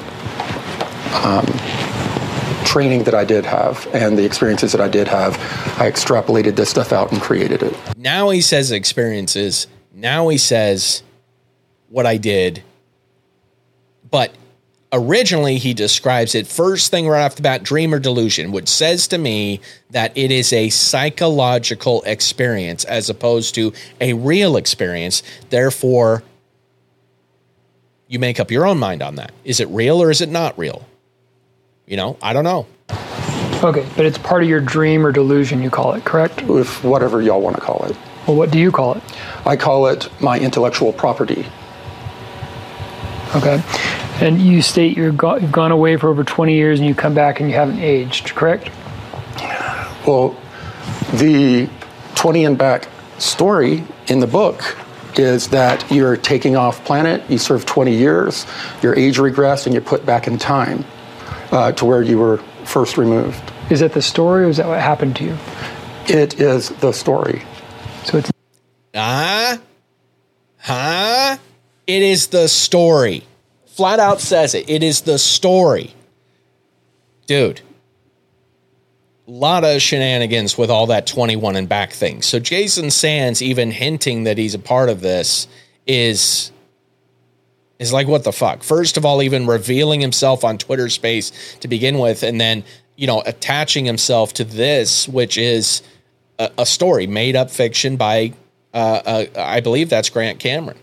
um, training that I did have and the experiences that I did have. I extrapolated this stuff out and created it. Now he says experiences. Now he says what I did. But originally he describes it first thing right off the bat, dream or delusion, which says to me that it is a psychological experience as opposed to a real experience. Therefore, you make up your own mind on that. Is it real or is it not real? You know, I don't know. Okay, but it's part of your dream or delusion, you call it, correct? With whatever y'all want to call it. Well, what do you call it? I call it my intellectual property. Okay. And you state you're go- you've gone away for over twenty years and you come back and you haven't aged, correct? Well, the twenty and back story in the book is that you're taking off planet, you serve twenty years, your age regressed, and you're put back in time uh, to where you were first removed. Is that the story or is that what happened to you? It is the story. So it's... Ah? Huh? It is the story. Flat out says it. It is the story. Dude. A lot of shenanigans with all that twenty-one and back thing. So Jason Sands even hinting that he's a part of this is, is like, what the fuck? First of all, even revealing himself on Twitter Space to begin with, and then, you know, attaching himself to this, which is a, a story, made up fiction by, uh, uh, I believe that's Grant Cameron.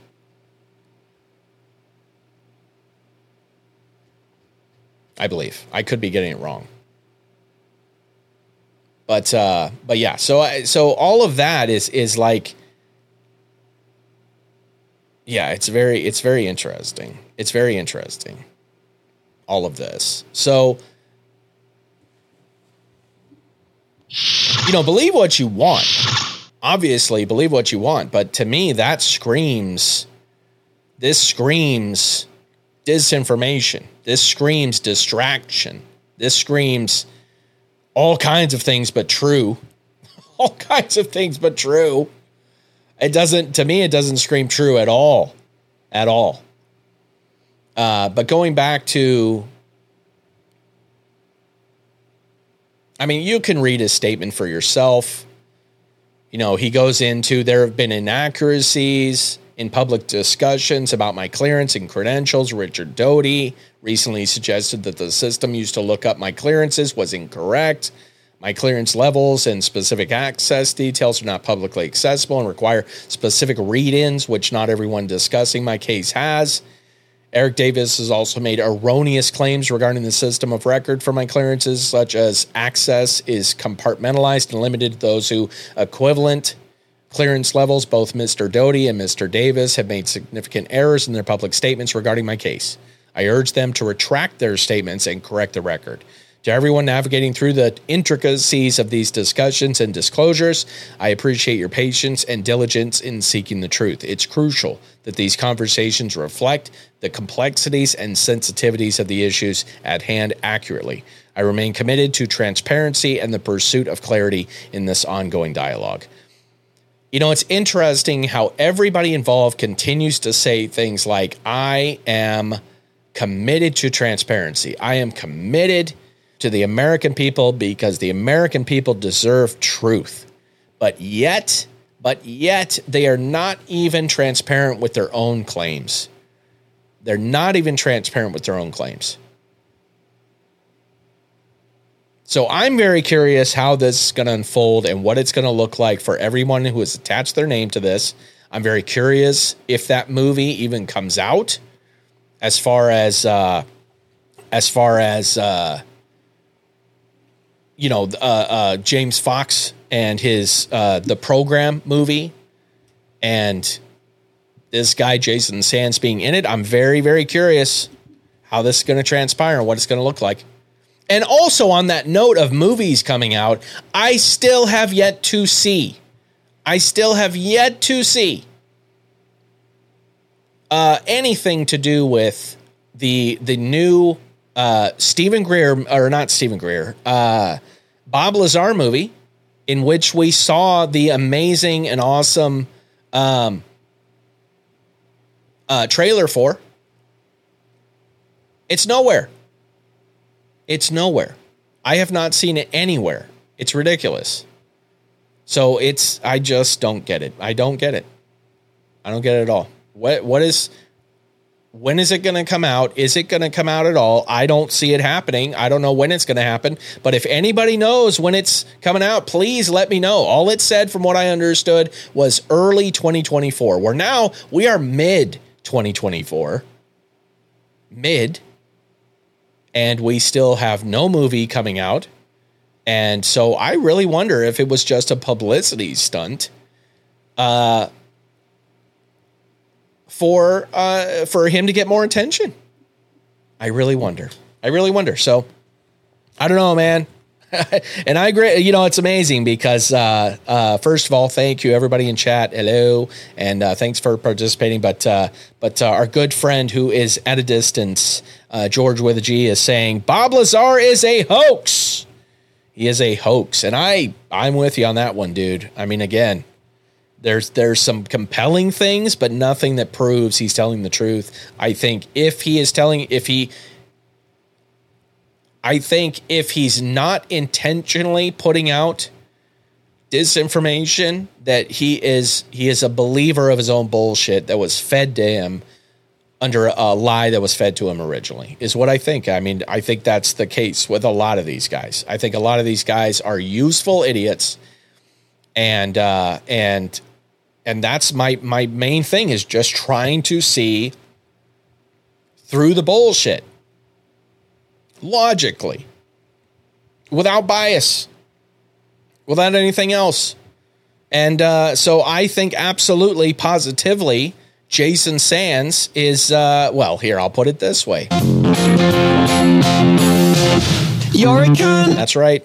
I believe. I could be getting it wrong. But uh, but yeah, so so all of that is is like, yeah, it's very it's very interesting. It's very interesting. All of this. So, you know, believe what you want. Obviously, believe what you want. But to me, that screams, this screams disinformation. This screams distraction. This screams all kinds of things but true. All kinds of things but true. It doesn't, to me, it doesn't scream true at all. At all. Uh, but going back to, I mean, you can read his statement for yourself. You know, he goes into, there have been inaccuracies in public discussions about my clearance and credentials. Richard Doty recently suggested that the system used to look up my clearances was incorrect. My clearance levels and specific access details are not publicly accessible and require specific read-ins, which not everyone discussing my case has. Eric Davis has also made erroneous claims regarding the system of record for my clearances, such as access is compartmentalized and limited to those who equivalent clearance levels. Both Mister Doty and Mister Davis have made significant errors in their public statements regarding my case. I urge them to retract their statements and correct the record. To everyone navigating through the intricacies of these discussions and disclosures, I appreciate your patience and diligence in seeking the truth. It's crucial that these conversations reflect the complexities and sensitivities of the issues at hand accurately. I remain committed to transparency and the pursuit of clarity in this ongoing dialogue. You know, it's interesting how everybody involved continues to say things like, I am committed to transparency. I am committed to the American people because the American people deserve truth. But yet, but yet they are not even transparent with their own claims. They're not even transparent with their own claims. So I'm very curious how this is going to unfold and what it's going to look like for everyone who has attached their name to this. I'm very curious if that movie even comes out, as far as, uh, as far as, uh, you know, uh, uh, James Fox and his, uh, The Program movie and this guy, Jason Sands, being in it. I'm very, very curious how this is going to transpire and what it's going to look like. And also on that note of movies coming out, I still have yet to see, I still have yet to see uh, anything to do with the, the new uh, Stephen Greer, or not Stephen Greer, uh, Bob Lazar movie, in which we saw the amazing and awesome um, uh, trailer for. It's nowhere. It's nowhere. I have not seen it anywhere. It's ridiculous. So it's, I just don't get it. I don't get it. I don't get it at all. What, what is, when is it going to come out? Is it going to come out at all? I don't see it happening. I don't know when it's going to happen, but if anybody knows when it's coming out, please let me know. All it said, from what I understood, was early twenty twenty-four. Where now we are mid twenty twenty-four. Mid. And we still have no movie coming out. And so I really wonder if it was just a publicity stunt uh, for uh, for him to get more attention. I really wonder. I really wonder. So I don't know, man. And I agree. You know, it's amazing because, uh, uh, first of all, thank you, everybody in chat. Hello. And uh, thanks for participating. But uh, but uh, our good friend who is at a distance, uh, George with a G, is saying Bob Lazar is a hoax. He is a hoax. And I, I'm with you on that one, dude. I mean, again, there's there's some compelling things, but nothing that proves he's telling the truth. I think if he is telling, if he... I think if he's not intentionally putting out disinformation, that he is he is a believer of his own bullshit that was fed to him under a lie that was fed to him originally, is what I think. I mean, I think that's the case with a lot of these guys. I think a lot of these guys are useful idiots, and uh, and and that's my my main thing, is just trying to see through the bullshit. Logically, without bias, without anything else. And uh, so I think absolutely, positively, Jason Sands is, uh, well, here, I'll put it this way. You're a cunt. That's right.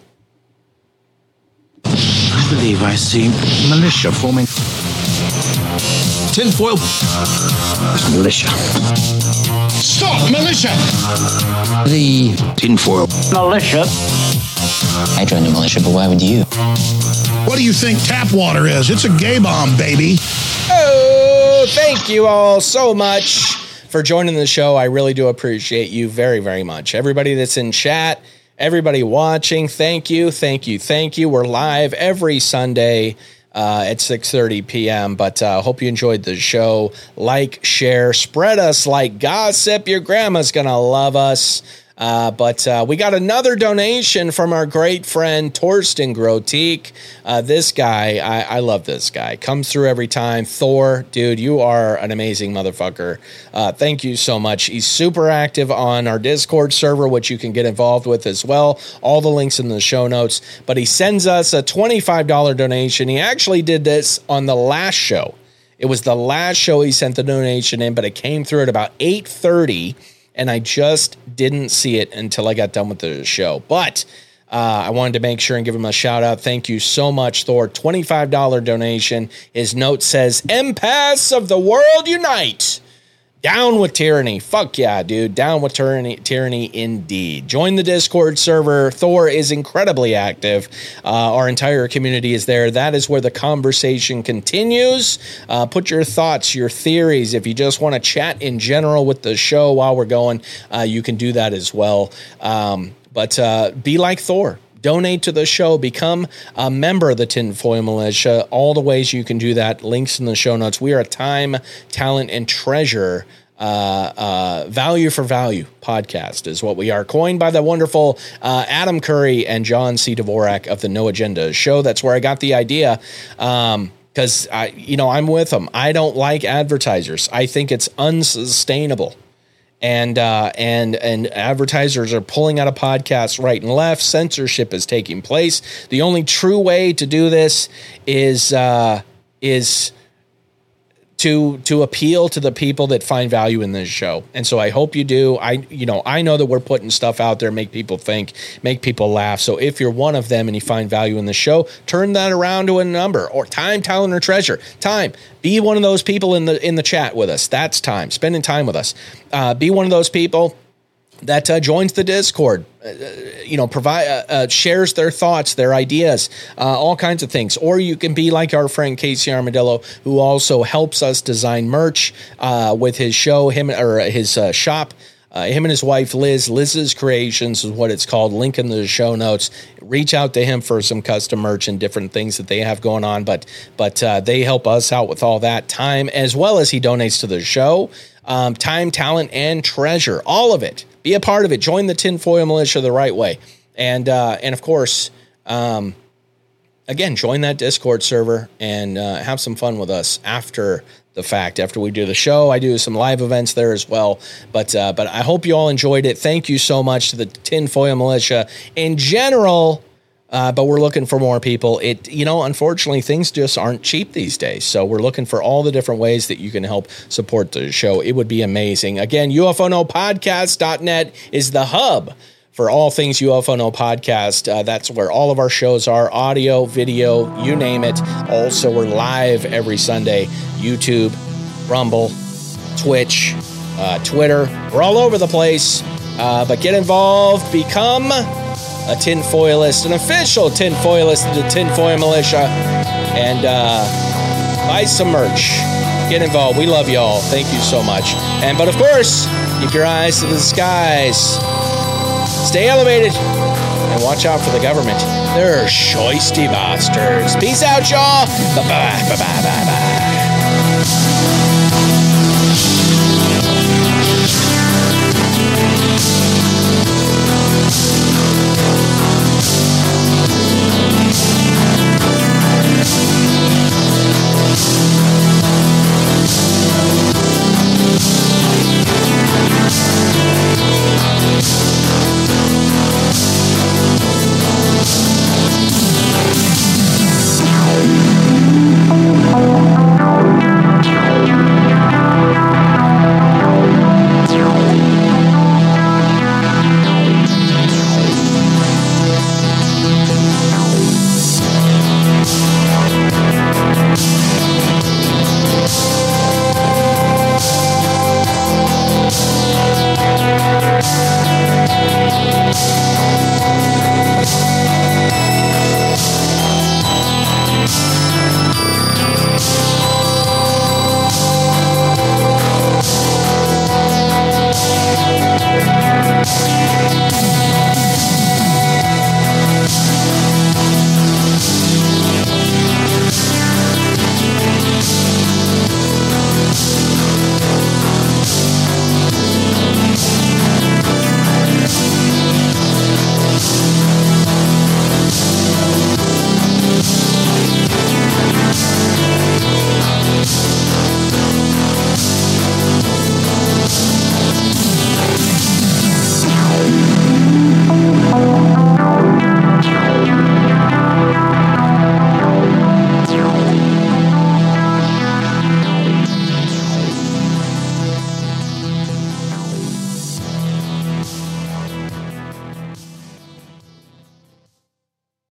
I believe I see militia forming. Tinfoil. Militia. Stop, militia! The tinfoil. Militia? I joined the militia, but why would you? What do you think tap water is? It's a gay bomb, baby. Oh, thank you all so much for joining the show. I really do appreciate you very, very much. Everybody that's in chat, everybody watching, thank you, thank you, thank you. We're live every Sunday Uh, at six thirty p.m. But I uh, hope you enjoyed the show. Like, share, spread us like gossip. Your grandma's going to love us. Uh, but uh, we got another donation from our great friend, Torsten Groteek. Uh, this guy, I, I love this guy. Comes through every time. Thor, dude, you are an amazing motherfucker. Uh, thank you so much. He's super active on our Discord server, which you can get involved with as well. All the links in the show notes. But he sends us a twenty-five dollars donation. He actually did this on the last show. It was the last show he sent the donation in, but it came through at about eight thirty. and I just didn't see it until I got done with the show. But uh, I wanted to make sure and give him a shout out. Thank you so much, Thor. twenty-five dollars donation. His note says, "Empaths of the world unite. Down with tyranny." Fuck yeah, dude. Down with tyranny, tyranny indeed. Join the Discord server. Thor is incredibly active. Uh, our entire community is there. That is where the conversation continues. Uh, put your thoughts, your theories. If you just want to chat in general with the show while we're going, uh, you can do that as well. Um, but uh, be like Thor. Donate to the show. Become a member of the Tinfoil Militia. All the ways you can do that. Links in the show notes. We are a time, talent, and treasure uh, uh, value for value podcast is what we are. Coined by the wonderful uh, Adam Curry and John C. Dvorak of the No Agenda show. That's where I got the idea. Um, because I, you know, I'm with them. I don't like advertisers. I think it's unsustainable. And uh, and and advertisers are pulling out of podcasts right and left. Censorship is taking place. The only true way to do this is uh, is to to appeal to the people that find value in this show. And so I hope you do. I you know I know that we're putting stuff out there, make people think, make people laugh. So if you're one of them and you find value in the show, turn that around to a number or time, talent, or treasure. Time. Be one of those people in the in the chat with us. That's time. Spending time with us. Uh, be one of those people that uh, joins the Discord, uh, you know, provide uh, uh, shares their thoughts, their ideas, uh, all kinds of things. Or you can be like our friend Casey Armadillo, who also helps us design merch uh, with his show, him or his uh, shop. Uh, him and his wife, Liz. Liz's Creations is what it's called. Link in the show notes. Reach out to him for some custom merch and different things that they have going on. But but uh, they help us out with all that time, as well as he donates to the show. Um, time, talent, and treasure. All of it. Be a part of it. Join the Tinfoil Militia the right way. And, uh, and of course, um, again, join that Discord server and uh, have some fun with us after the fact. After we do the show, I do some live events there as well. But uh, but I hope you all enjoyed it. Thank you so much to the Tinfoil Militia in general. Uh, but we're looking for more people. It, you know, unfortunately, things just aren't cheap these days. So we're looking for all the different ways that you can help support the show. It would be amazing. Again, U F O No Podcast dot net is the hub for all things U F O No Podcast. Uh, that's where all of our shows are, audio, video, you name it. Also, we're live every Sunday, YouTube, Rumble, Twitch, uh, Twitter. We're all over the place. Uh, but get involved, become a tinfoilist, an official tinfoilist of the Tinfoil Militia, and uh, buy some merch. Get involved. We love y'all. Thank you so much. And but of course, keep your eyes to the skies. Stay elevated and watch out for the government. They're shoisty bastards. Peace out, y'all. Bye bye. Bye bye. Bye bye.